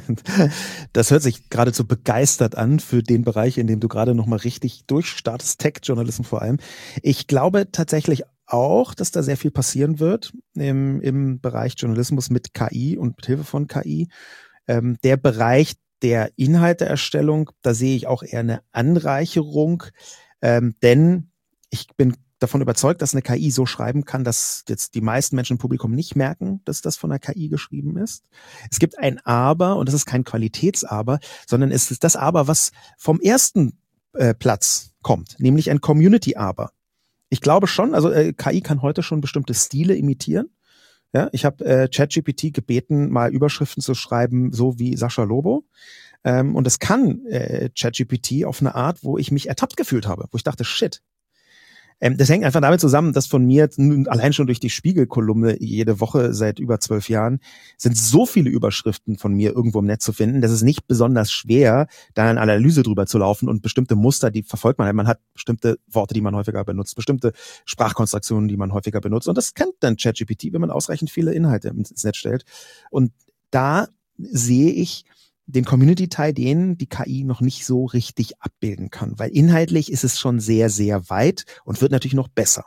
Das hört sich geradezu begeistert an für den Bereich, in dem du gerade nochmal richtig durchstartest, Tech-Journalismus vor allem. Ich glaube tatsächlich auch, dass da sehr viel passieren wird im Bereich Journalismus mit KI und mit Hilfe von KI. Der Bereich der Inhalteerstellung, da sehe ich auch eher eine Anreicherung, denn ich bin davon überzeugt, dass eine KI so schreiben kann, dass jetzt die meisten Menschen im Publikum nicht merken, dass das von einer KI geschrieben ist. Es gibt ein Aber, und das ist kein Qualitätsaber, sondern es ist das Aber, was vom ersten Platz kommt, nämlich ein Community-Aber. Ich glaube schon, also KI kann heute schon bestimmte Stile imitieren. Ja, ich habe ChatGPT gebeten, mal Überschriften zu schreiben, so wie Sascha Lobo. Und das kann ChatGPT auf eine Art, wo ich mich ertappt gefühlt habe, wo ich dachte, shit. Das hängt einfach damit zusammen, dass von mir, allein schon durch die Spiegel-Kolumne jede Woche seit über 12 Jahren, sind so viele Überschriften von mir irgendwo im Netz zu finden, dass es nicht besonders schwer, da eine Analyse drüber zu laufen und bestimmte Muster, die verfolgt man. Man hat bestimmte Worte, die man häufiger benutzt, bestimmte Sprachkonstruktionen, die man häufiger benutzt. Und das kennt dann ChatGPT, wenn man ausreichend viele Inhalte ins Netz stellt. Und da sehe ich den Community-Teil, den die KI noch nicht so richtig abbilden kann. Weil inhaltlich ist es schon sehr, sehr weit und wird natürlich noch besser.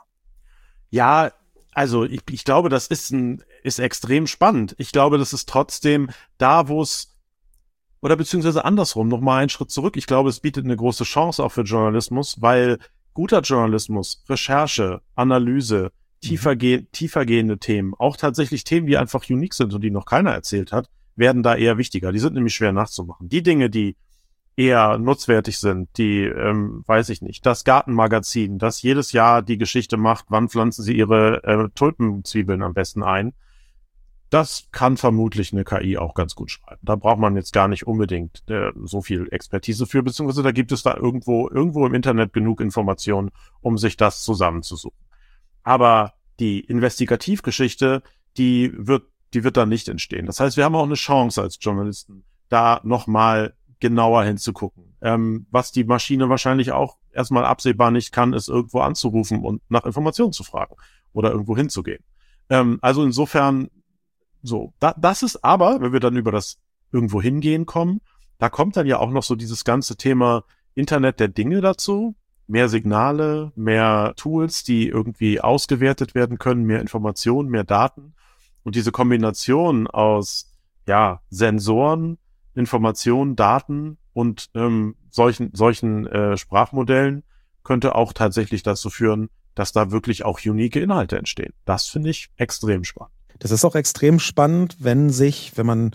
Ja, also ich glaube, das ist extrem spannend. Ich glaube, das ist trotzdem da, wo es, oder beziehungsweise andersrum, nochmal einen Schritt zurück. Ich glaube, es bietet eine große Chance auch für Journalismus, weil guter Journalismus, Recherche, Analyse, tiefergehende Themen, auch tatsächlich Themen, die einfach unique sind und die noch keiner erzählt hat, werden da eher wichtiger. Die sind nämlich schwer nachzumachen. Die Dinge, die eher nutzwertig sind, die, weiß ich nicht, das Gartenmagazin, das jedes Jahr die Geschichte macht, wann pflanzen sie ihre Tulpenzwiebeln am besten ein, das kann vermutlich eine KI auch ganz gut schreiben. Da braucht man jetzt gar nicht unbedingt so viel Expertise für, beziehungsweise da gibt es da irgendwo im Internet genug Informationen, um sich das zusammenzusuchen. Aber die Investigativgeschichte, die wird da nicht entstehen. Das heißt, wir haben auch eine Chance als Journalisten, da nochmal genauer hinzugucken. Was die Maschine wahrscheinlich auch erstmal absehbar nicht kann, ist irgendwo anzurufen und nach Informationen zu fragen oder irgendwo hinzugehen. Also insofern, so, das ist aber, wenn wir dann über das irgendwo hingehen kommen, da kommt dann ja auch noch so dieses ganze Thema Internet der Dinge dazu. Mehr Signale, mehr Tools, die irgendwie ausgewertet werden können, mehr Informationen, mehr Daten. Und diese Kombination aus Sensoren, Informationen, Daten und solchen Sprachmodellen könnte auch tatsächlich dazu führen, dass da wirklich auch unique Inhalte entstehen. Das finde ich extrem spannend. Das ist auch extrem spannend, wenn wir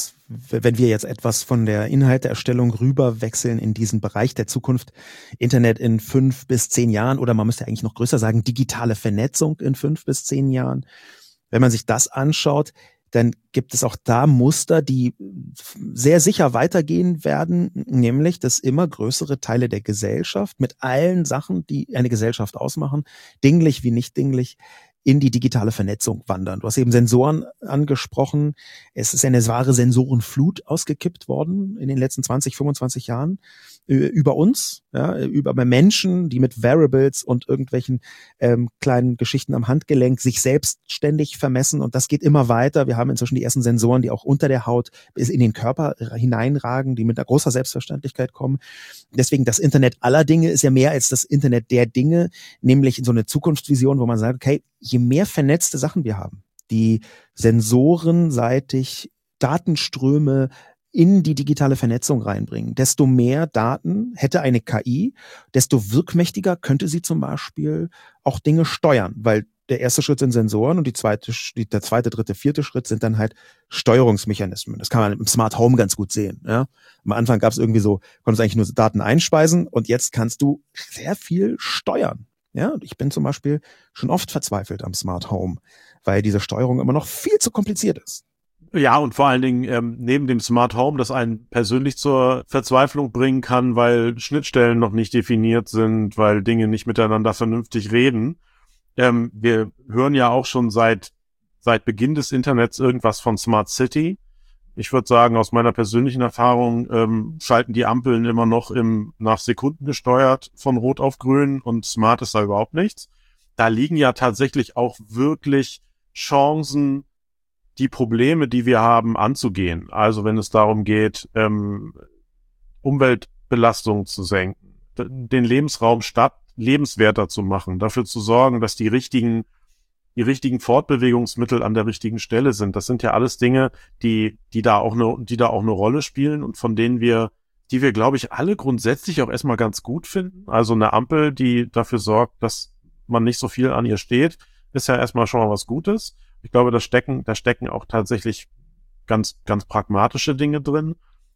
jetzt etwas von der Inhalteerstellung rüber wechseln in diesen Bereich der Zukunft, Internet in 5 bis 10 Jahren, oder man müsste eigentlich noch größer sagen, digitale Vernetzung in 5 bis 10 Jahren. Wenn man sich das anschaut, dann gibt es auch da Muster, die sehr sicher weitergehen werden, nämlich, dass immer größere Teile der Gesellschaft mit allen Sachen, die eine Gesellschaft ausmachen, dinglich wie nicht dinglich, in die digitale Vernetzung wandern. Du hast eben Sensoren angesprochen. Es ist eine wahre Sensorenflut ausgekippt worden in den letzten 20, 25 Jahren über uns, über Menschen, die mit Wearables und irgendwelchen kleinen Geschichten am Handgelenk sich selbstständig vermessen, und das geht immer weiter. Wir haben inzwischen die ersten Sensoren, die auch unter der Haut bis in den Körper hineinragen, die mit einer großer Selbstverständlichkeit kommen. Deswegen, das Internet aller Dinge ist ja mehr als das Internet der Dinge, nämlich in so eine Zukunftsvision, wo man sagt, okay, je mehr vernetzte Sachen wir haben, die sensorenseitig Datenströme in die digitale Vernetzung reinbringen, desto mehr Daten hätte eine KI, desto wirkmächtiger könnte sie zum Beispiel auch Dinge steuern, weil der erste Schritt sind Sensoren und der zweite, dritte, vierte Schritt sind dann halt Steuerungsmechanismen. Das kann man im Smart Home ganz gut sehen. Ja? Am Anfang gab es irgendwie so, konntest eigentlich nur Daten einspeisen, und jetzt kannst du sehr viel steuern. Ja, ich bin zum Beispiel schon oft verzweifelt am Smart Home, weil diese Steuerung immer noch viel zu kompliziert ist. Ja, und vor allen Dingen neben dem Smart Home, das einen persönlich zur Verzweiflung bringen kann, weil Schnittstellen noch nicht definiert sind, weil Dinge nicht miteinander vernünftig reden. Wir hören ja auch schon seit seit Beginn des Internets irgendwas von Smart City. Ich würde sagen, aus meiner persönlichen Erfahrung schalten die Ampeln immer noch nach Sekunden gesteuert von Rot auf Grün und Smart ist da überhaupt nichts. Da liegen ja tatsächlich auch wirklich Chancen, die Probleme, die wir haben, anzugehen. Also wenn es darum geht, Umweltbelastung zu senken, den Lebensraum lebenswerter zu machen, dafür zu sorgen, dass die richtigen Fortbewegungsmittel an der richtigen Stelle sind. Das sind ja alles Dinge, die da auch eine Rolle spielen und von denen die wir, glaube ich, alle grundsätzlich auch erstmal ganz gut finden. Also eine Ampel, die dafür sorgt, dass man nicht so viel an ihr steht, ist ja erstmal schon mal was Gutes. Ich glaube, da stecken auch tatsächlich ganz, ganz pragmatische Dinge drin.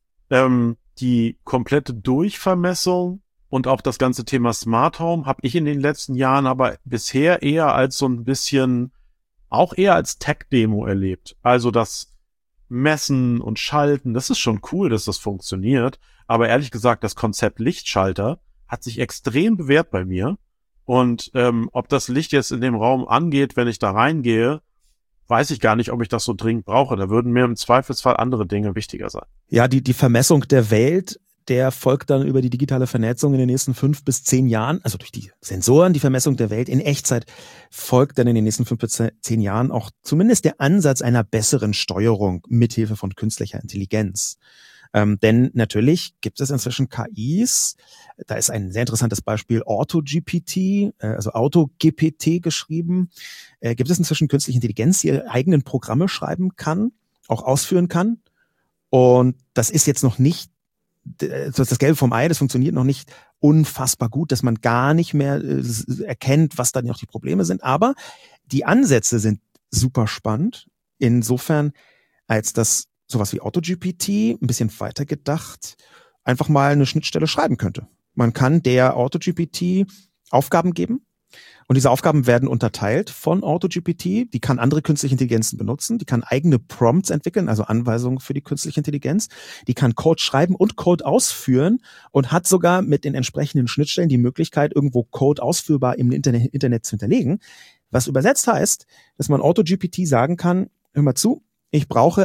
Die komplette Durchvermessung und auch das ganze Thema Smart Home habe ich in den letzten Jahren aber bisher eher als so ein bisschen, auch eher als Tech-Demo erlebt. Also das Messen und Schalten, das ist schon cool, dass das funktioniert. Aber ehrlich gesagt, das Konzept Lichtschalter hat sich extrem bewährt bei mir. Und ob das Licht jetzt in dem Raum angeht, wenn ich da reingehe, weiß ich gar nicht, ob ich das so dringend brauche. Da würden mir im Zweifelsfall andere Dinge wichtiger sein. Ja, die Vermessung der Welt, der folgt dann über die digitale Vernetzung in den nächsten 5 bis 10 Jahren, also durch die Sensoren, die Vermessung der Welt in Echtzeit, folgt dann in den nächsten 5 bis 10 Jahren auch zumindest der Ansatz einer besseren Steuerung mithilfe von künstlicher Intelligenz. Denn natürlich gibt es inzwischen KIs, da ist ein sehr interessantes Beispiel AutoGPT, also AutoGPT geschrieben, gibt es inzwischen künstliche Intelligenz, die ihre eigenen Programme schreiben kann, auch ausführen kann. Und das ist jetzt noch nicht das Gelbe vom Ei, das funktioniert noch nicht unfassbar gut, dass man gar nicht mehr erkennt, was dann noch die Probleme sind. Aber die Ansätze sind super spannend, insofern, als dass sowas wie AutoGPT ein bisschen weiter gedacht einfach mal eine Schnittstelle schreiben könnte. Man kann der AutoGPT Aufgaben geben und diese Aufgaben werden unterteilt von AutoGPT. Die kann andere künstliche Intelligenzen benutzen. Die kann eigene Prompts entwickeln, also Anweisungen für die künstliche Intelligenz. Die kann Code schreiben und Code ausführen und hat sogar mit den entsprechenden Schnittstellen die Möglichkeit, irgendwo Code ausführbar im Internet zu hinterlegen. Was übersetzt heißt, dass man AutoGPT sagen kann, hör mal zu, ich brauche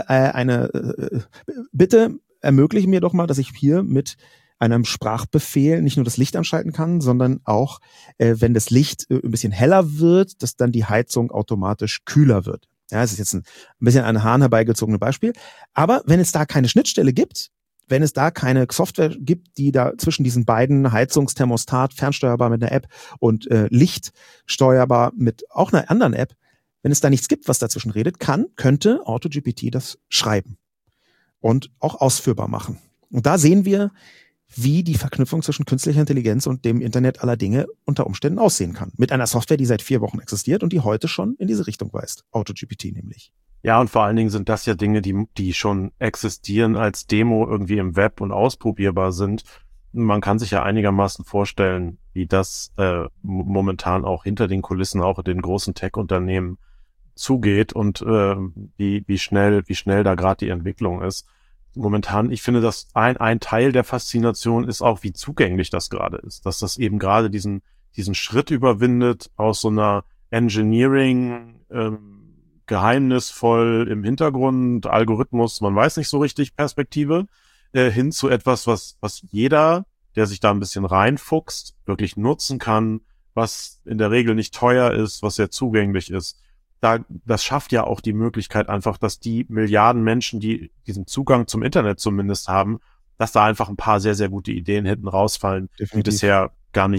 bitte ermögliche mir doch mal, dass ich hier mit einem Sprachbefehl nicht nur das Licht anschalten kann, sondern auch, wenn das Licht ein bisschen heller wird, dass dann die Heizung automatisch kühler wird. Ja, es ist jetzt ein bisschen an den Haaren herbeigezogene Beispiel. Aber wenn es da keine Schnittstelle gibt, wenn es da keine Software gibt, die da zwischen diesen beiden Heizungsthermostat, fernsteuerbar mit einer App und Licht steuerbar mit auch einer anderen App, wenn es da nichts gibt, was dazwischen redet, könnte AutoGPT das schreiben und auch ausführbar machen. Und da sehen wir, wie die Verknüpfung zwischen künstlicher Intelligenz und dem Internet aller Dinge unter Umständen aussehen kann. Mit einer Software, die seit 4 Wochen existiert und die heute schon in diese Richtung weist. AutoGPT nämlich. Ja, und vor allen Dingen sind das ja Dinge, die schon existieren als Demo irgendwie im Web und ausprobierbar sind. Man kann sich ja einigermaßen vorstellen, wie das momentan auch hinter den Kulissen, auch in den großen Tech-Unternehmen zugeht und wie schnell da gerade die Entwicklung ist. Momentan, ich finde, dass ein Teil der Faszination ist auch, wie zugänglich das gerade ist. Dass das eben gerade diesen Schritt überwindet aus so einer Engineering, geheimnisvoll im Hintergrund, Algorithmus, man weiß nicht so richtig, Perspektive, hin zu etwas, was jeder, der sich da ein bisschen reinfuchst, wirklich nutzen kann, was in der Regel nicht teuer ist, was sehr zugänglich ist. Das schafft ja auch die Möglichkeit einfach, dass die Milliarden Menschen, die diesen Zugang zum Internet zumindest haben, dass da einfach ein paar sehr, sehr gute Ideen hinten rausfallen, die bisher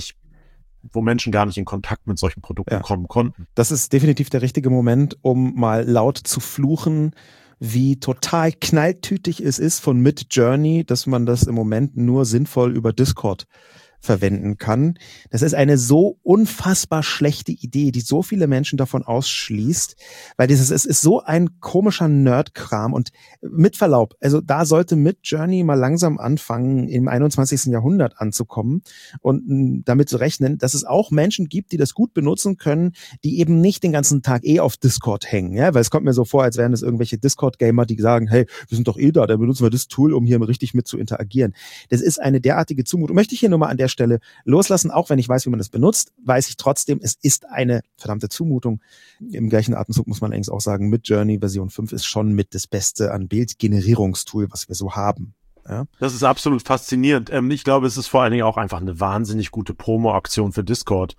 wo Menschen gar nicht in Kontakt mit solchen Produkten kommen konnten. Das ist definitiv der richtige Moment, um mal laut zu fluchen, wie total knalltütig es ist von Midjourney, dass man das im Moment nur sinnvoll über Discord verwenden kann. Das ist eine so unfassbar schlechte Idee, die so viele Menschen davon ausschließt, weil es ist so ein komischer Nerdkram und mit Verlaub, also da sollte Midjourney mal langsam anfangen, im 21. Jahrhundert anzukommen und damit zu rechnen, dass es auch Menschen gibt, die das gut benutzen können, die eben nicht den ganzen Tag auf Discord hängen, ja, weil es kommt mir so vor, als wären es irgendwelche Discord-Gamer, die sagen, hey, wir sind doch da, dann benutzen wir das Tool, um hier richtig mit zu interagieren. Das ist eine derartige Zumutung. Möchte ich hier nur mal an der der Stelle loslassen. Auch wenn ich weiß, wie man das benutzt, weiß ich trotzdem, es ist eine verdammte Zumutung. Im gleichen Atemzug muss man allerdings auch sagen, Midjourney Version 5 ist schon mit das Beste an Bildgenerierungstool, was wir so haben. Ja. Das ist absolut faszinierend. Ich glaube, es ist vor allen Dingen auch einfach eine wahnsinnig gute Promo-Aktion für Discord.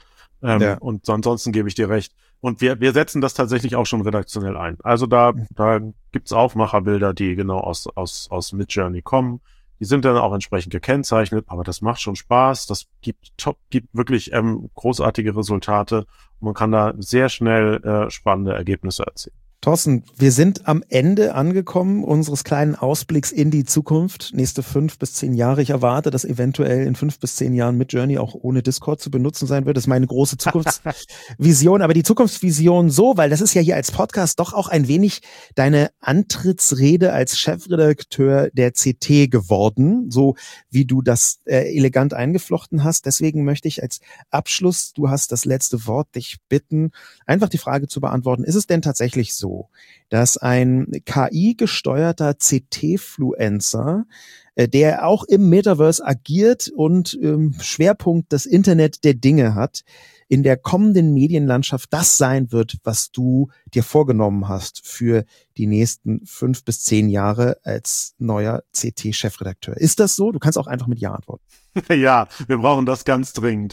Und ansonsten gebe ich dir recht. Und wir setzen das tatsächlich auch schon redaktionell ein. Also da gibt's Aufmacherbilder, die genau aus Midjourney kommen. Die sind dann auch entsprechend gekennzeichnet, aber das macht schon Spaß. Das gibt wirklich großartige Resultate. Und man kann da sehr schnell spannende Ergebnisse erzielen. Thorsten, wir sind am Ende angekommen unseres kleinen Ausblicks in die Zukunft. Nächste 5 bis 10 Jahre. Ich erwarte, dass eventuell in 5 bis 10 Jahren Midjourney auch ohne Discord zu benutzen sein wird. Das ist meine große Zukunftsvision. Aber die Zukunftsvision so, weil das ist ja hier als Podcast doch auch ein wenig deine Antrittsrede als Chefredakteur der CT geworden, so wie du das elegant eingeflochten hast. Deswegen möchte ich als Abschluss, du hast das letzte Wort, dich bitten, einfach die Frage zu beantworten. Ist es denn tatsächlich so, dass ein KI-gesteuerter CT-Fluencer, der auch im Metaverse agiert und Schwerpunkt das Internet der Dinge hat, in der kommenden Medienlandschaft das sein wird, was du dir vorgenommen hast für die nächsten 5 bis 10 Jahre als neuer CT-Chefredakteur? Ist das so? Du kannst auch einfach mit Ja antworten. Ja, wir brauchen das ganz dringend.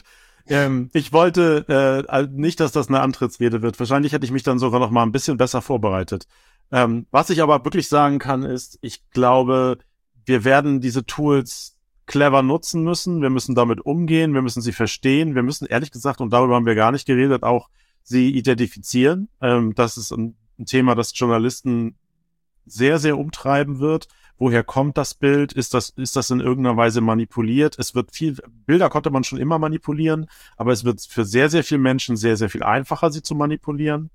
Ich wollte nicht, dass das eine Antrittsrede wird. Wahrscheinlich hätte ich mich dann sogar noch mal ein bisschen besser vorbereitet. Was ich aber wirklich sagen kann, ist, ich glaube, wir werden diese Tools clever nutzen müssen. Wir müssen damit umgehen. Wir müssen sie verstehen. Wir müssen, ehrlich gesagt, und darüber haben wir gar nicht geredet, auch sie identifizieren. Das ist ein Thema, das Journalisten sehr, sehr umtreiben wird. Woher kommt das Bild? Ist das in irgendeiner Weise manipuliert? Bilder konnte man schon immer manipulieren, aber es wird für sehr, sehr viele Menschen sehr, sehr viel einfacher, sie zu manipulieren.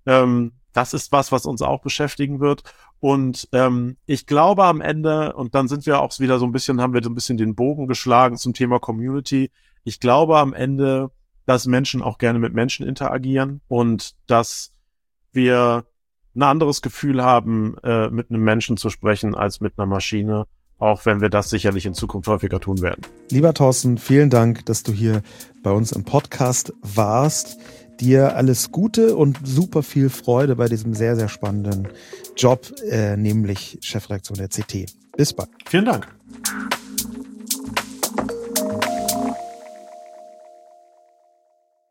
Das ist was uns auch beschäftigen wird. Und ich glaube am Ende, und dann haben wir so ein bisschen den Bogen geschlagen zum Thema Community. Ich glaube am Ende, dass Menschen auch gerne mit Menschen interagieren und dass wir ein anderes Gefühl haben, mit einem Menschen zu sprechen, als mit einer Maschine, auch wenn wir das sicherlich in Zukunft häufiger tun werden. Lieber Thorsten, vielen Dank, dass du hier bei uns im Podcast warst. Dir alles Gute und super viel Freude bei diesem sehr, sehr spannenden Job, nämlich Chefredaktion der CT. Bis bald. Vielen Dank.